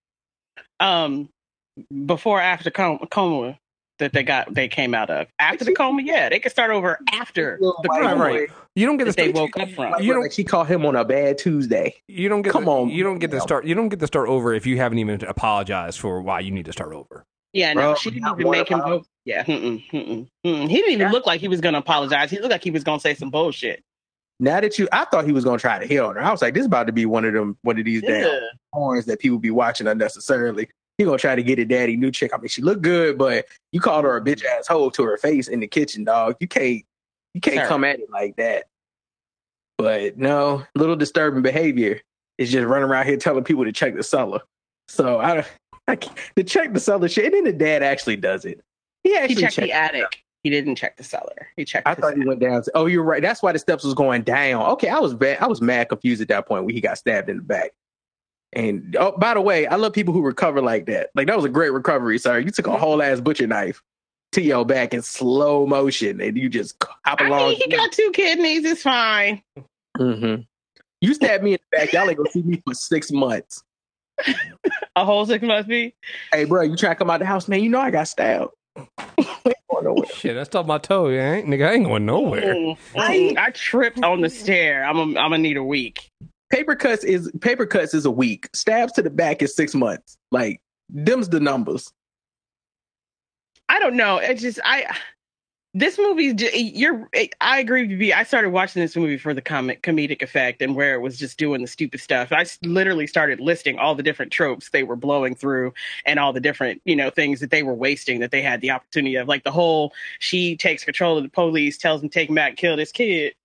Um, before after coma, coma that they got they came out of. After the coma, yeah, they could start over after the coma. Right. You don't get to they woke up from. You don't. Like she called him on a bad Tuesday. You don't get. Come to, on. You don't get to start. You don't get to start over if you haven't even apologized for why you need to start over. Yeah, no, Bro, she didn't even make him go. Yeah, mm-mm, mm-mm, mm-mm. He didn't even look like he was going to apologize. He looked like he was going to say some bullshit. Now that you, I thought he was going to try to hit on her. I was like, this is about to be one of them, one of these yeah. damn horns that people be watching unnecessarily. He gonna try to get a daddy new chick. I mean, she looked good, but you called her a bitch asshole to her face in the kitchen, dog. You can't, you can't sure. come at it like that. But no, little disturbing behavior is just running around here telling people to check the cellar. So I. I to check the cellar shit, and then the dad actually does it. He actually he checked, checked the attic. He didn't check the cellar. He checked. I thought cellar. he went down. To, oh, you're right. That's why the steps was going down. Okay, I was bad. I was mad confused at that point when he got stabbed in the back. And oh, by the way, I love people who recover like that. Like that was a great recovery, sir. You took a whole ass butcher knife to your back in slow motion, and you just hop I along. mean, he got two kidneys. It's fine. Mm-hmm. You stabbed me in the back. Y'all ain't gonna see me for six months. A whole six months, be. Hey, bro, you trying to come out the house, man? You know I got stabbed. Shit, I stubbed my toe. Yeah, ain't, nigga, I ain't going nowhere. Mm, mm, I tripped on the stair. I'm a, I'm gonna need a week. Paper cuts is paper cuts is a week. Stabs to the back is six months. Like them's the numbers. I don't know. It's just I. This movie, you're. I agree with you. I started watching this movie for the comic comedic effect and where it was just doing the stupid stuff. I literally started listing all the different tropes they were blowing through and all the different, you know, things that they were wasting that they had the opportunity of. Like the whole, she takes control of the police, tells him take him back, kill this kid,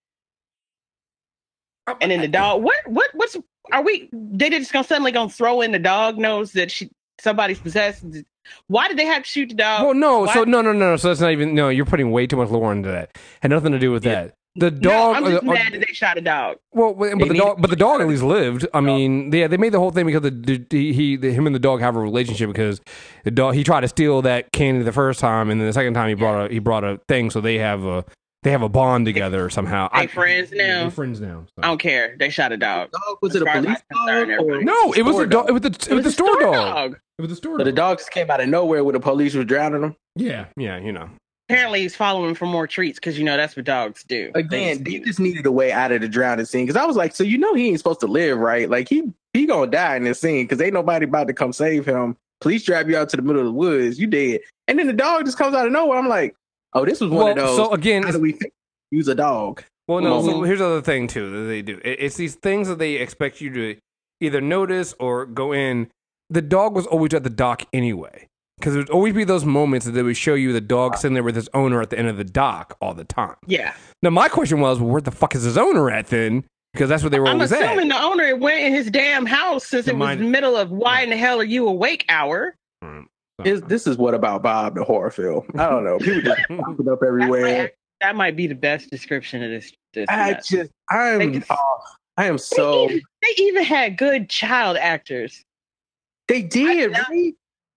and then the dog. What? What? What's? Are we? They just gonna suddenly gonna throw in the dog knows that she somebody's possessed. Why did they have to shoot the dog? Well, no, Why? so no, no, no. So that's not even. No, you're putting way too much lore into that. Had nothing to do with Yeah. that. The dog. No, I'm just uh, mad that they shot a dog. Well, but They the made dog, it- but the dog at least lived. I mean, yeah, they made the whole thing because the, the he, the, him and the dog have a relationship because the dog he tried to steal that candy the first time, and then the second time he brought a he brought a thing, so they have a they have a bond together somehow. They friends Yeah, now. they're friends now. so. I don't care. They shot a dog. Dog, was As it a far as police I'm concerned, dog? Or everybody- No, it was store a dog. It was the it was the store dog. It was the store So the dog. dog just came out of nowhere when the police was drowning them. Yeah, yeah, you know. Apparently, he's following for more treats because you know that's what dogs do. Again, They he just needed a way out of the drowning scene. Because I was like, so you know he ain't supposed to live, right? Like he he gonna die in this scene because ain't nobody about to come save him. Police drive you out to the middle of the woods, you dead. And then the dog just comes out of nowhere. I'm like, oh, this was one Well, of those. so again, how do we think- use a dog? Well, no. So moment. here's the other thing too that they do. It- It's these things that they expect you to either notice or go in. The dog was always at the dock anyway, because there would always be those moments that they would show you the dog sitting there with his owner at the end of the dock all the time. Yeah. Now my question was, well, where the fuck is his owner at then? Because that's where they were I'm always assuming at. the owner went in his damn house since The it was mind- the middle of why in the hell are you awake hour. Mm, Is this is what about Bob the horror film? I don't know. People just popping up That everywhere. might, that might be the best description of this. this I mess. just I'm They just- oh, I am They so even, they even had good child actors. they did I- right.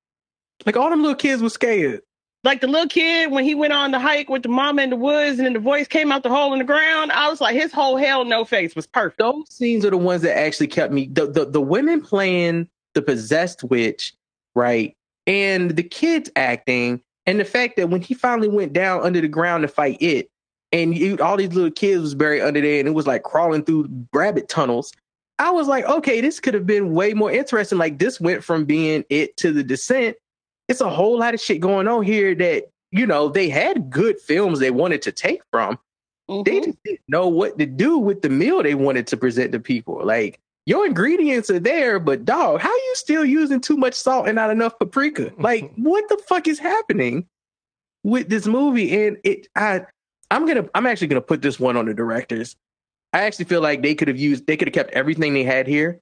Like all them little kids were scared. Like the little kid when he went on the hike with the mama in the woods and then the voice came out the hole in the ground. I was like, his whole hell no face was perfect. Those scenes are the ones that actually kept me. The the, the women playing the possessed witch, right, and the kids acting, and the fact that when he finally went down under the ground to fight it, and you, all these little kids was buried under there, and it was like crawling through rabbit tunnels. I was like, okay, this could have been way more interesting. Like this went from being it to the descent. It's a whole lot of shit going on here that, you know, they had good films they wanted to take from. Mhm. They just didn't know what to do with the meal they wanted to present to people. Like, your ingredients are there, but dog, how you still using too much salt and not enough paprika? Like, what the fuck is happening with this movie? And it, I, I'm gonna, I'm actually gonna put this one on the directors. I actually feel like they could have used, they could have kept everything they had here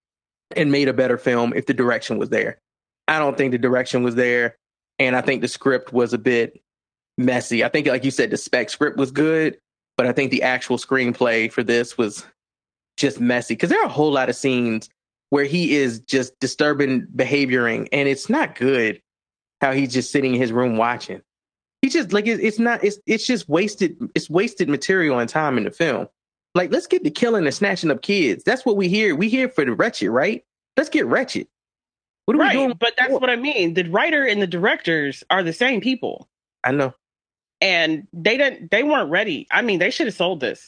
and made a better film if the direction was there. I don't think the direction was there, and I think the script was a bit messy. I think, like you said, the spec script was good, but I think the actual screenplay for this was just messy because there are a whole lot of scenes where he is just disturbing behavioring, and it's not good how he's just sitting in his room watching. He just like it, it's not it's it's just wasted it's wasted material and time in the film. Like, let's get to killing and snatching up kids. That's what we hear. We here for the wretched, right? Let's get wretched. What are we Right, doing? but that's what I mean. The writer and the directors are the same people, I know. and they didn't. They weren't ready. I mean, they should have sold this.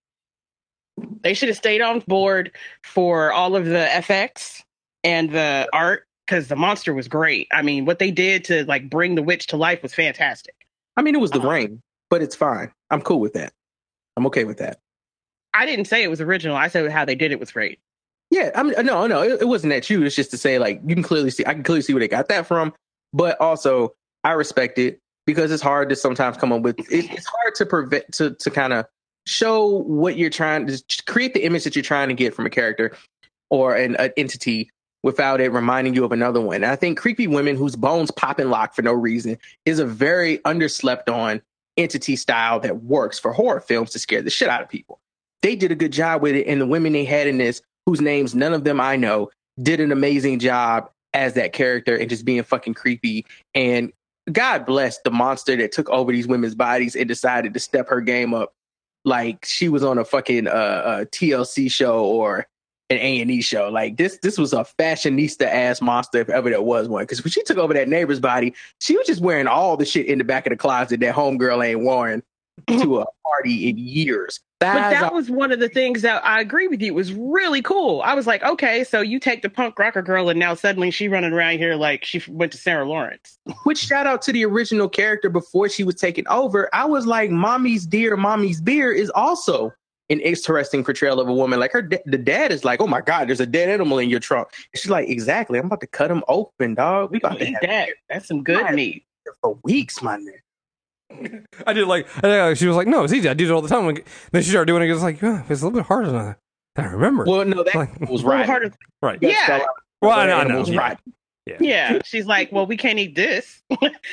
They should have stayed on board for all of the F X and the art because the monster was great. I mean, what they did to like bring the witch to life was fantastic. I mean, it was the Uh-huh. rain, but it's fine. I'm cool with that. I'm okay with that. I didn't say it was original. I said how they did it was great. Yeah, I mean, no, no, it, it wasn't that you. It's just to say, like, you can clearly see, I can clearly see where they got that from. But also, I respect it because it's hard to sometimes come up with. It, it's hard to prevent to to kind of show what you're trying to create the image that you're trying to get from a character or an, an entity without it reminding you of another one. And I think creepy women whose bones pop and lock for no reason is a very underslept on entity style that works for horror films to scare the shit out of people. They did a good job with it, and the women they had in this, whose names none of them I know, did an amazing job as that character and just being fucking creepy. And God bless the monster that took over these women's bodies and decided to step her game up like she was on a fucking uh, uh, T L C show or an A and E show. Like this, this was a fashionista ass monster if ever there was one. Because when she took over that neighbor's body, she was just wearing all the shit in the back of the closet that homegirl ain't worn to a party in years. But Thighs that out- was one of the things that I agree with you. It was really cool. I was like, okay, so you take the punk rocker girl and now suddenly she running around here like she went to Sarah Lawrence. Which shout out to the original character before she was taken over. I was like, Mommy's Dear, Mommy's Beer is also an interesting portrayal of a woman. Like her, the dad is like, oh my God, there's a dead animal in your trunk. And she's like, exactly. I'm about to cut him open, dog. We about to Eat have that. That's some good Right. meat. it for weeks, my nigga. I did like, I did like, she was like, no, it's easy. I do it all the time. Like, then she started doing it. It was like, oh, it's a little bit harder than I, than I remember. Well, no, that Like- was A little right. harder. right. Yeah. Well, I know, I know. Animals Yeah. right. Yeah. She's like, well, we can't eat this.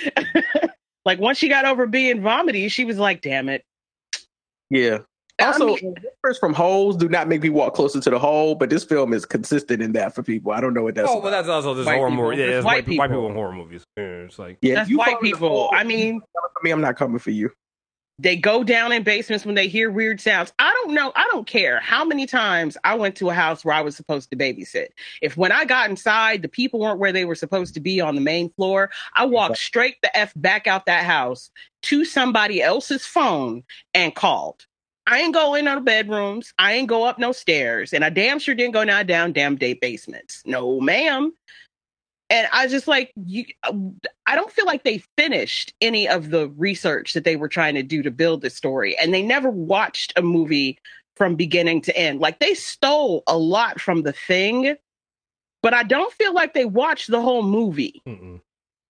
Like once she got over being vomity, she was like, damn it. Yeah. I Also, mean- whispers from holes do not make me walk closer to the hole, but this film is consistent in that for people. I don't know what that's Oh, about. but that's also just White horror people. movie. Yeah, It's it's white white, people. white people. people in horror movies. Yeah, it's like, yeah, That's you white fall in the people. hole, I mean, for me, I'm not coming for you. they go down in basements when they hear weird sounds. I don't know. I don't care how many times I went to a house where I was supposed to babysit. If when I got inside, the people weren't where they were supposed to be on the main floor, I walked straight the F back out that house to somebody else's phone and called. I ain't go in no bedrooms. I ain't go up no stairs. And I damn sure didn't go now down damn day basements. No, ma'am. And I just like, you, I don't feel like they finished any of the research that they were trying to do to build this story. And they never watched a movie from beginning to end. Like they stole a lot from The Thing, but I don't feel like they watched the whole movie. mm-mm.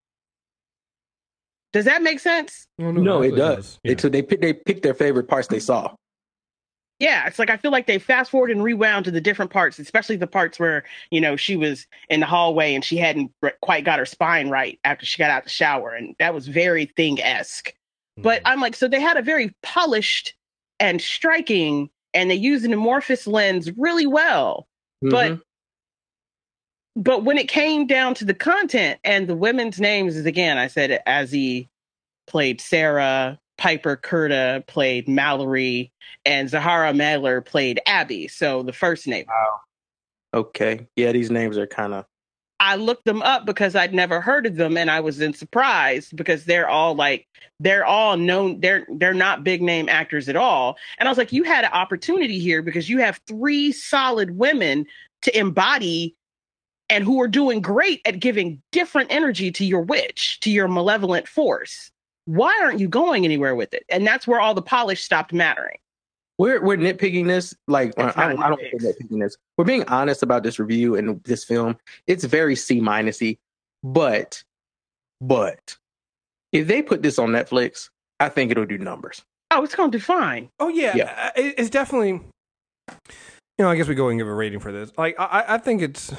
Does that make sense? Oh, No, it does. Yeah. They, so they pick, they picked their favorite parts they saw. Yeah, it's like I feel like they fast forward and rewound to the different parts, especially the parts where, you know, she was in the hallway and she hadn't r- quite got her spine right after she got out the shower. And that was very Thing-esque. But I'm like, so they had a very polished and striking, and they used an amorphous lens really well. But Mhm. but when it came down to the content and the women's names, is again, I said Azzy played Sarah, Piper Curta played Mallory, and Zahara Mailer played Abby. So the first name. Okay. Yeah, these names are kind of. I looked them up because I'd never heard of them, and I was then surprised because they're all like they're all known. They're they're not big name actors at all. And I was like, you had an opportunity here because you have three solid women to embody and who are doing great at giving different energy to your witch, to your malevolent force. Why aren't you going anywhere with it? And that's where all the polish stopped mattering. We're we're nitpicking this. Like I It's don't, not I don't think nitpicks. we're nitpicking this. We're being honest about this review and this film. It's very C minusy, but but if they put this on Netflix, I think it'll do numbers. Oh, it's going to do fine. Oh yeah, Yeah. uh, it- it's definitely. You know, I guess we go and give a rating for this. Like, I, I think it's.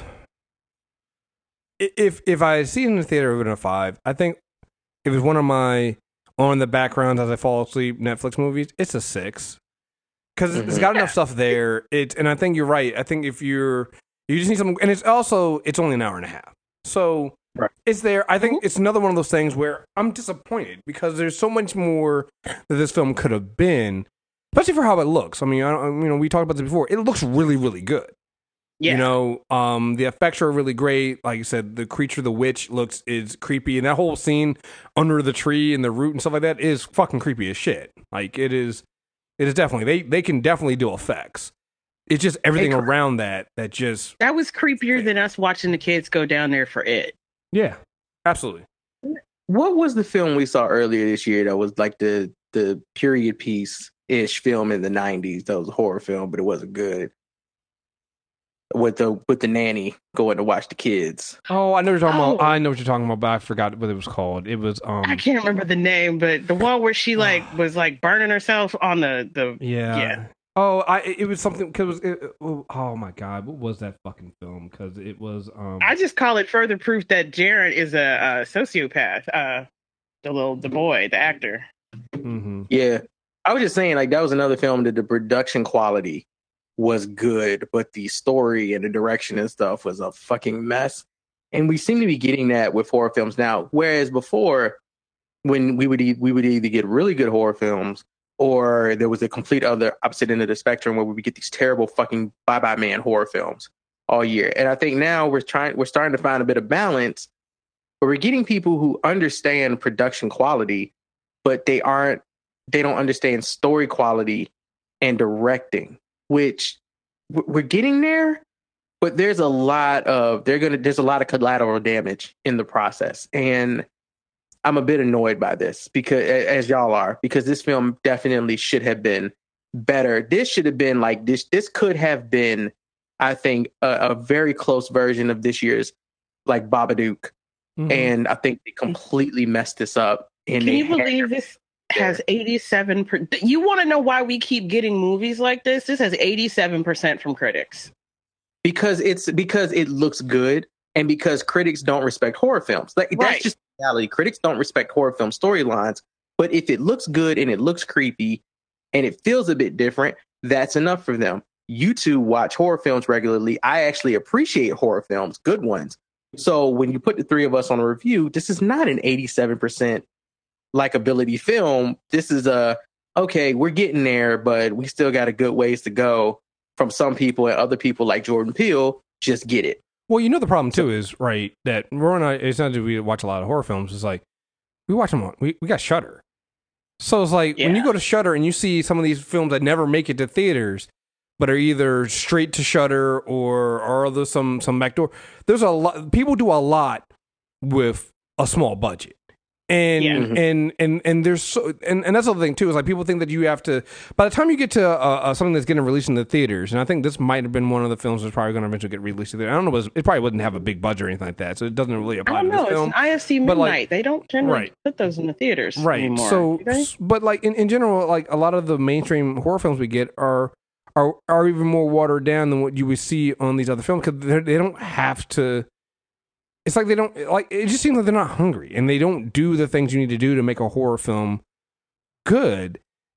i- If if I see it in the theater, it would have been a five. I think if it's one of my on the background as I fall asleep Netflix movies, it's a six because it's Mhm. got enough stuff there. It and I think you're right. I think if you're you just need something, and it's also it's only an hour and a half, so Right. it's there. I think it's another one of those things where I'm disappointed because there's so much more that this film could have been. Especially for how it looks. I mean, I don't, you know, we talked about this before. It looks really, really good. Yeah. You know, um, the effects are really great. Like you said, the creature, the witch, looks is creepy, and that whole scene under the tree and the root and stuff like that is fucking creepy as shit. Like it is, it is definitely they they can definitely do effects. It's just everything Hey, around that that just That was creepier than us watching the kids go down there for it. yeah, absolutely. What was the film we saw earlier this year that was like the the period piece ish film in the nineties? That was a horror film, but it wasn't good. With the with the nanny going to watch the kids. Oh, I know what you're talking Oh. about. I know what you're talking about, but I forgot what it was called. It was um I can't remember the name, but the one where she like was like burning herself on the the yeah. Yeah. Oh, I it was something because it, it, oh my god, what was that fucking film? Because it was um I just call it further proof that Jared is a, a sociopath. Uh, the little the boy, the actor. mhm. Yeah. I was just saying, like, that was another film that the production quality was good, but the story and the direction and stuff was a fucking mess. And we seem to be getting that with horror films now. Whereas before, when we would e- we would either get really good horror films, or there was a complete other opposite end of the spectrum where we would get these terrible fucking Bye Bye Man horror films all year. And I think now we're trying we're starting to find a bit of balance, but we're getting people who understand production quality, but they aren't they don't understand story quality and directing, which we're getting there, but there's a lot of they're gonna there's a lot of collateral damage in the process. And I'm a bit annoyed by this because, as y'all are, because this film definitely should have been better. This should have been like this. This could have been, I think, a, a very close version of this year's like Babadook. Mm-hmm. And I think they completely messed this up. And Can you believe this has eighty-seven percent? You want to know why we keep getting movies like this? This has eighty-seven percent from critics. Because it's because it looks good, and because critics don't respect horror films. Like right. That's just reality. Critics don't respect horror film storylines, but if it looks good and it looks creepy and it feels a bit different, that's enough for them. You two watch horror films regularly. I actually appreciate horror films, good ones. So when you put the three of us on a review, this is not an eighty-seven percent likability film. This is a, okay, we're getting there, but we still got a good ways to go from some people, and other people like Jordan Peele just get it. Well, you know, the problem too is, right, that Roy and I, it's not that we watch a lot of horror films. It's like, we watch them on, we, we got Shudder. So it's like, yeah. when you go to Shudder and you see some of these films that never make it to theaters, but are either straight to Shudder or, or are there some, some backdoor, there's a lot, people do a lot with a small budget. And, yeah. mm-hmm. and, and, and there's so, and, and that's the other thing too, is like people think that you have to, by the time you get to uh, uh, something that's getting released in the theaters, and I think this might have been one of the films that's probably going to eventually get released in the theater. I don't know, it, was, it probably wouldn't have a big budget or anything like that, so it doesn't really apply I don't to know, this film. It's an I F C Midnight. Like, they don't generally right. put those in the theaters right. anymore. So, but like in, in general, like a lot of the mainstream horror films we get are are are even more watered down than what you would see on these other films, because they don't have to. It's like they don't like. It just seems like they're not hungry, and they don't do the things you need to do to make a horror film good.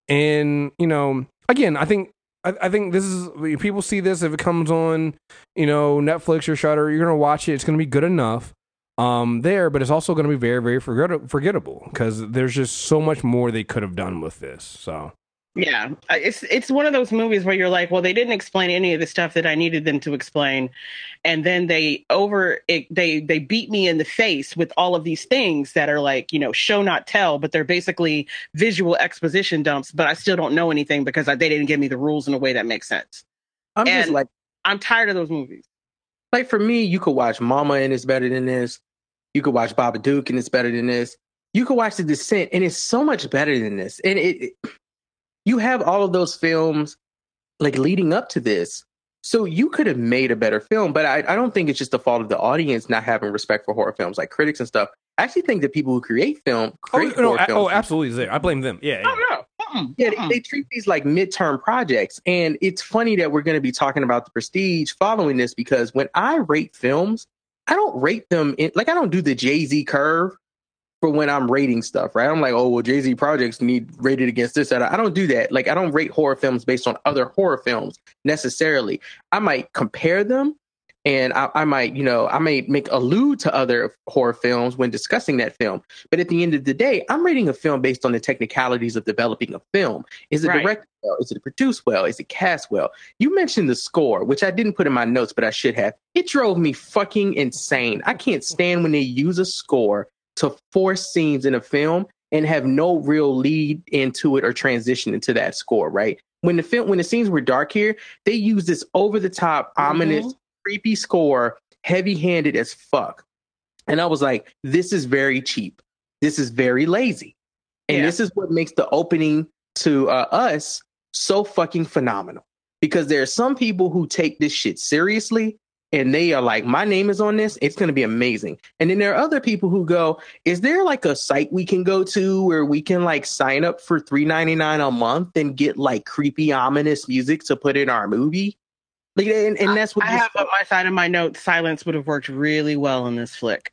And you know, again, I think I, I think this is, if people see this, if it comes on, you know, Netflix or Shudder, you're gonna watch it. It's gonna be good enough um, there, but it's also gonna be very, very forget- forgettable because there's just so much more they could have done with this. So. Yeah, it's it's one of those movies where you're like, well, they didn't explain any of the stuff that I needed them to explain, and then they over it, they they beat me in the face with all of these things that are like, you know, show not tell, but they're basically visual exposition dumps. But I still don't know anything because I, they didn't give me the rules in a way that makes sense. I'm and just like, I'm tired of those movies. Like for me, you could watch Mama and it's better than this. You could watch Babadook and it's better than this. You could watch The Descent and it's so much better than this. And it. it You have all of those films like leading up to this. So you could have made a better film, but I, I don't think it's just the fault of the audience not having respect for horror films, like critics and stuff. I actually think that people who create film, create oh, no, horror I, films. Oh, absolutely. I blame them. Yeah. yeah. Oh, no. Mm-mm. Yeah, they, they treat these like midterm projects. And it's funny that we're going to be talking about The Prestige following this, because when I rate films, I don't rate them in, like, I don't do the Jay-Z curve for when I'm rating stuff, right? I'm like, oh, well, Jay-Z projects need rated against this. I don't do that. Like, I don't rate horror films based on other horror films necessarily. I might compare them, and I, I might, you know, I may make allude to other horror films when discussing that film. But at the end of the day, I'm rating a film based on the technicalities of developing a film. Is it right. directed well? Is it produced well? Is it cast well? You mentioned the score, which I didn't put in my notes, but I should have. It drove me fucking insane. I can't stand when they use a score to force scenes in a film and have no real lead into it or transition into that score, right? When the film, when the scenes were dark here, they used this over the top, mm-hmm. ominous, creepy score, heavy handed as fuck. And I was like, this is very cheap. This is very lazy. And yeah. this is what makes the opening to uh, Us so fucking phenomenal. Because there are some people who take this shit seriously, and they are like, my name is on this. It's going to be amazing. And then there are other people who go, is there like a site we can go to where we can like sign up for three ninety-nine a month and get like creepy, ominous music to put in our movie? Like, and, and that's what I have on my side of my notes. Silence would have worked really well in this flick.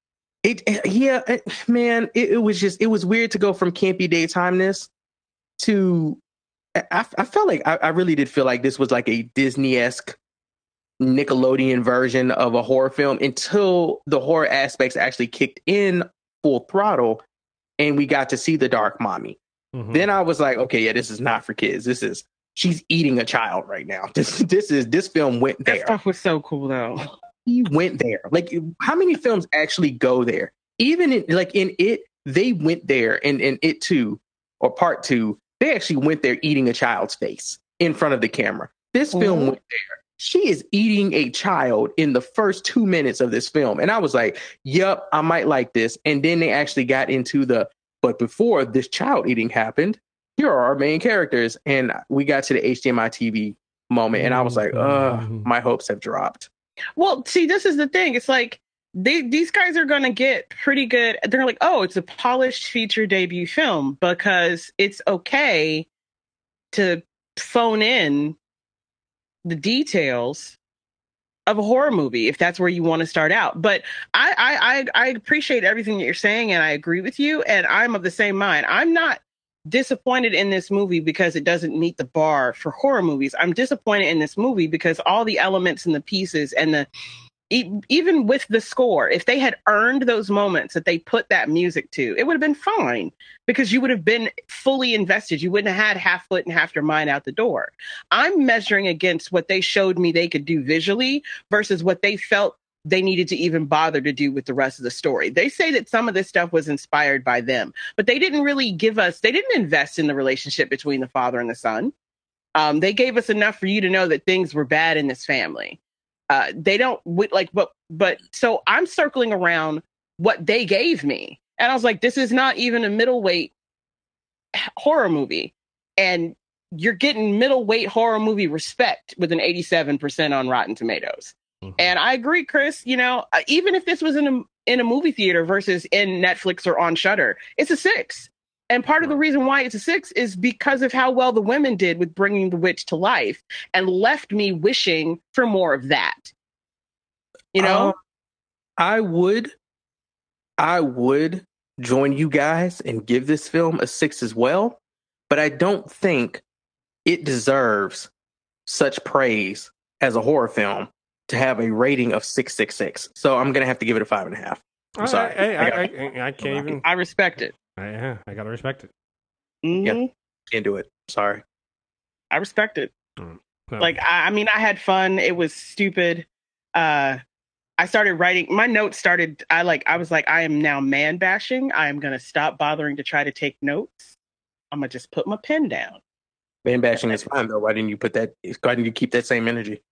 It, yeah, it, man, it, it was just, it was weird to go from campy daytimeness to I, I felt like I, I really did feel like this was like a Disney-esque Nickelodeon version of a horror film until the horror aspects actually kicked in full throttle and we got to see the dark mommy. Mm-hmm. Then I was like, okay, yeah, this is not for kids. This is she's eating a child right now. This this is this film went there. That stuff was so cool though. He went there. Like, how many films actually go there? Even in like in It, they went there, and in It Two or Part Two, they actually went there eating a child's face in front of the camera. This film mm-hmm. went there. She is eating a child in the first two minutes of this film. And I was like, yep, I might like this. And then they actually got into the, but before this child eating happened, here are our main characters. And we got to the H D M I T V moment. And I was like, uh, my hopes have dropped. Well, see, this is the thing. It's like, they, these guys are going to get pretty good. They're like, oh, it's a polished feature debut film because it's okay to phone in the details of a horror movie if that's where you want to start out. But I, I I I appreciate everything that you're saying, and I agree with you, and I'm of the same mind. I'm not disappointed in this movie because it doesn't meet the bar for horror movies. I'm disappointed in this movie because all the elements and the pieces and the even with the score, if they had earned those moments that they put that music to, it would have been fine because you would have been fully invested. You wouldn't have had half foot and half your mind out the door. I'm measuring against what they showed me they could do visually versus what they felt they needed to even bother to do with the rest of the story. They say that some of this stuff was inspired by them, but they didn't really give us, they didn't invest in the relationship between the father and the son. Um, they gave us enough for you to know that things were bad in this family. Uh, they don't like, but, but so I'm circling around what they gave me. And I was like, this is not even a middleweight horror movie. And you're getting middleweight horror movie respect with an eighty-seven percent on Rotten Tomatoes. Mm-hmm. And I agree, Chris, you know, even if this was in a, in a movie theater versus in Netflix or on Shudder, it's a six. And part of the reason why it's a six is because of how well the women did with bringing the witch to life and left me wishing for more of that. You know, um, I would, I would join you guys and give this film a six as well. But I don't think it deserves such praise as a horror film to have a rating of six six six. So I'm going to have to give it a five and a half. I'm sorry. I, I, I, I, I can't even. I respect it. I, yeah, I gotta respect it. Mm-hmm. Yeah, can't do it. Sorry. I respect it. Mm, no. Like, I, I mean, I had fun. It was stupid. Uh, I started writing. My notes started. I like. I was like, I am now man bashing. I am gonna stop bothering to try to take notes. I'm gonna just put my pen down. Man bashing is fine though. Why didn't you put that? Why didn't you keep that same energy?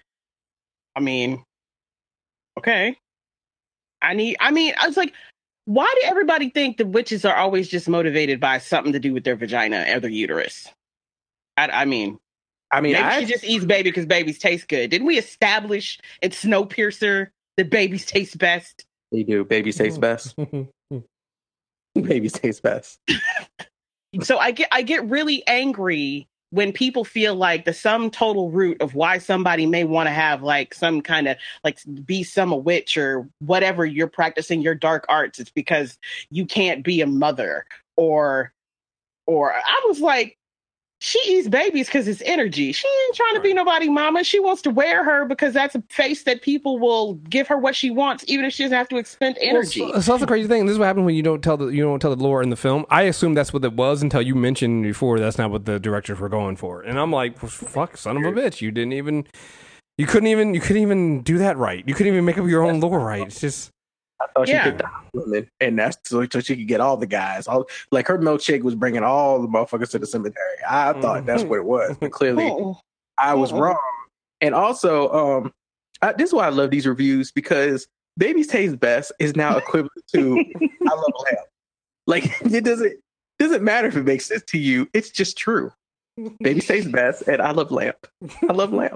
I mean, okay. I need. I mean, I was like. Why do everybody think the witches are always just motivated by something to do with their vagina or their uterus? I, I mean, I mean, maybe I, she just eats baby because babies taste good. Didn't we establish in Snowpiercer that babies taste best? They do. Babies taste best. Babies taste best. So I get I get really angry when people feel like the sum total root of why somebody may want to have like some kind of like be some a witch or whatever you're practicing your dark arts, it's because you can't be a mother or or I was like, she eats babies because it's energy. She ain't trying to be nobody mama. She wants to wear her because that's a face that people will give her what she wants, even if she doesn't have to expend energy. Well, so, so that's the crazy thing. This is what happens when you don't tell the you don't tell the lore in the film. I assumed that's what it was until you mentioned before that's not what the directors were going for, and I'm like, well, fuck, son of a bitch, you didn't even, you couldn't even, you couldn't even do that right. You couldn't even make up your own lore right. It's just. I thought yeah. she could die women, and that's so, so she could get all the guys. All like her milkshake was bringing all the motherfuckers to the cemetery. I thought mm-hmm. that's what it was, but clearly oh. I was oh. wrong. And also, um, I, this is why I love these reviews because "Babies Taste Best" is now equivalent to "I love lamb." Like it doesn't doesn't matter if it makes sense to you. It's just true. Babies taste best, and I love lamb. I love lamb.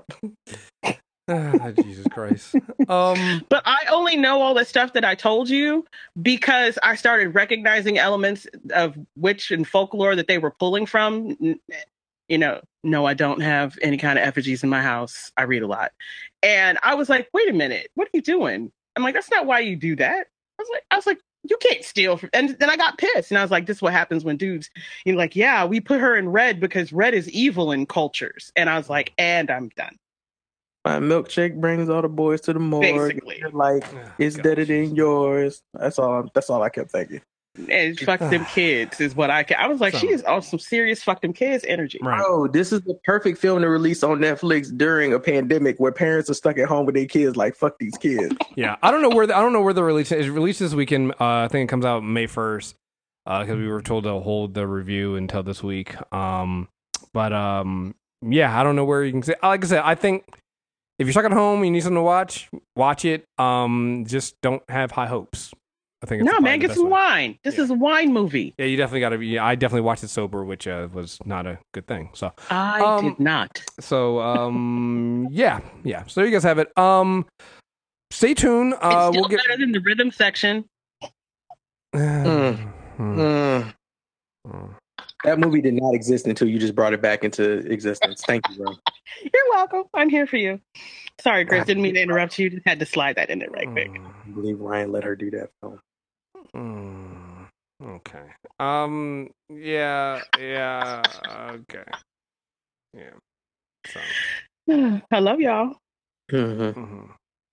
Ah, Jesus Christ. Um, but I only know all the stuff that I told you because I started recognizing elements of witch and folklore that they were pulling from. You know, no, I don't have any kind of effigies in my house. I read a lot. And I was like, wait a minute, what are you doing? I'm like, that's not why you do that. I was like, I was like, you can't steal from, and then I got pissed and I was like, this is what happens when dudes, you know, like, yeah, we put her in red because red is evil in cultures. And I was like, and I'm done. My milkshake brings all the boys to the morgue. Basically. You're like, Oh, it's gosh. better than yours. That's all. That's all I kept thinking. And fuck them kids is what I can. I was like, So- she is on some serious fuck them kids energy. Right. Bro, this is the perfect film to release on Netflix during a pandemic where parents are stuck at home with their kids. Like, fuck these kids. Yeah, I don't know where the, I don't know where the release is. Released this weekend. Uh, I think it comes out May first because we were told to hold the review until this week. Um, but um, yeah, I don't know where you can say. Like I said, I think if you're stuck at home and you need something to watch, watch it. Um, just don't have high hopes. I think it's No, probably man, the get best some way. wine. This Yeah. is a wine movie. Yeah, you definitely got to. Yeah, I definitely watched it sober, which uh, was not a good thing. So. I Um, did not. So um yeah, yeah. So you guys have it. Um stay tuned. It's Uh still we'll get better than the rhythm section. Mm. Hmm. Mm. Hmm. That movie did not exist until you just brought it back into existence. Thank you, bro. You're welcome. I'm here for you. Sorry, Chris. Didn't mean to interrupt you. Just had to slide that in there right quick. I believe Ryan let her do that film. Hmm. Okay. Um yeah, yeah, okay. Yeah. So I love y'all. Mm-hmm. mhm.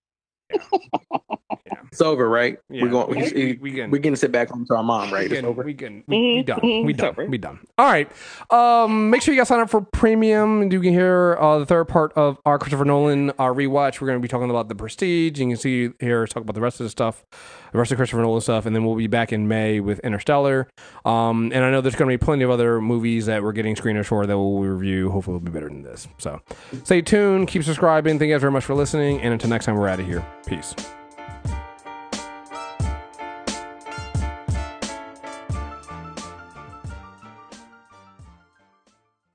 It's over, right? Yeah, we're going. we, We, we, we can we're getting to sit back home to our mom, right? We It's can, over. we can, we, we Mhm, done. mhm, We it's done. over. We done. All right. Um, make sure you guys sign up for premium and you can hear uh, the third part of our Christopher Nolan uh, rewatch. We're going to be talking about The Prestige. You can see here talk about the rest of the stuff, the rest of Christopher Nolan stuff, and then we'll be back in May with Interstellar. Um, and I know there's going to be plenty of other movies that we're getting screeners for that we'll review. Hopefully, it'll be better than this. So, stay tuned. Keep subscribing. Thank you guys very much for listening. And until next time, we're out of here. Peace.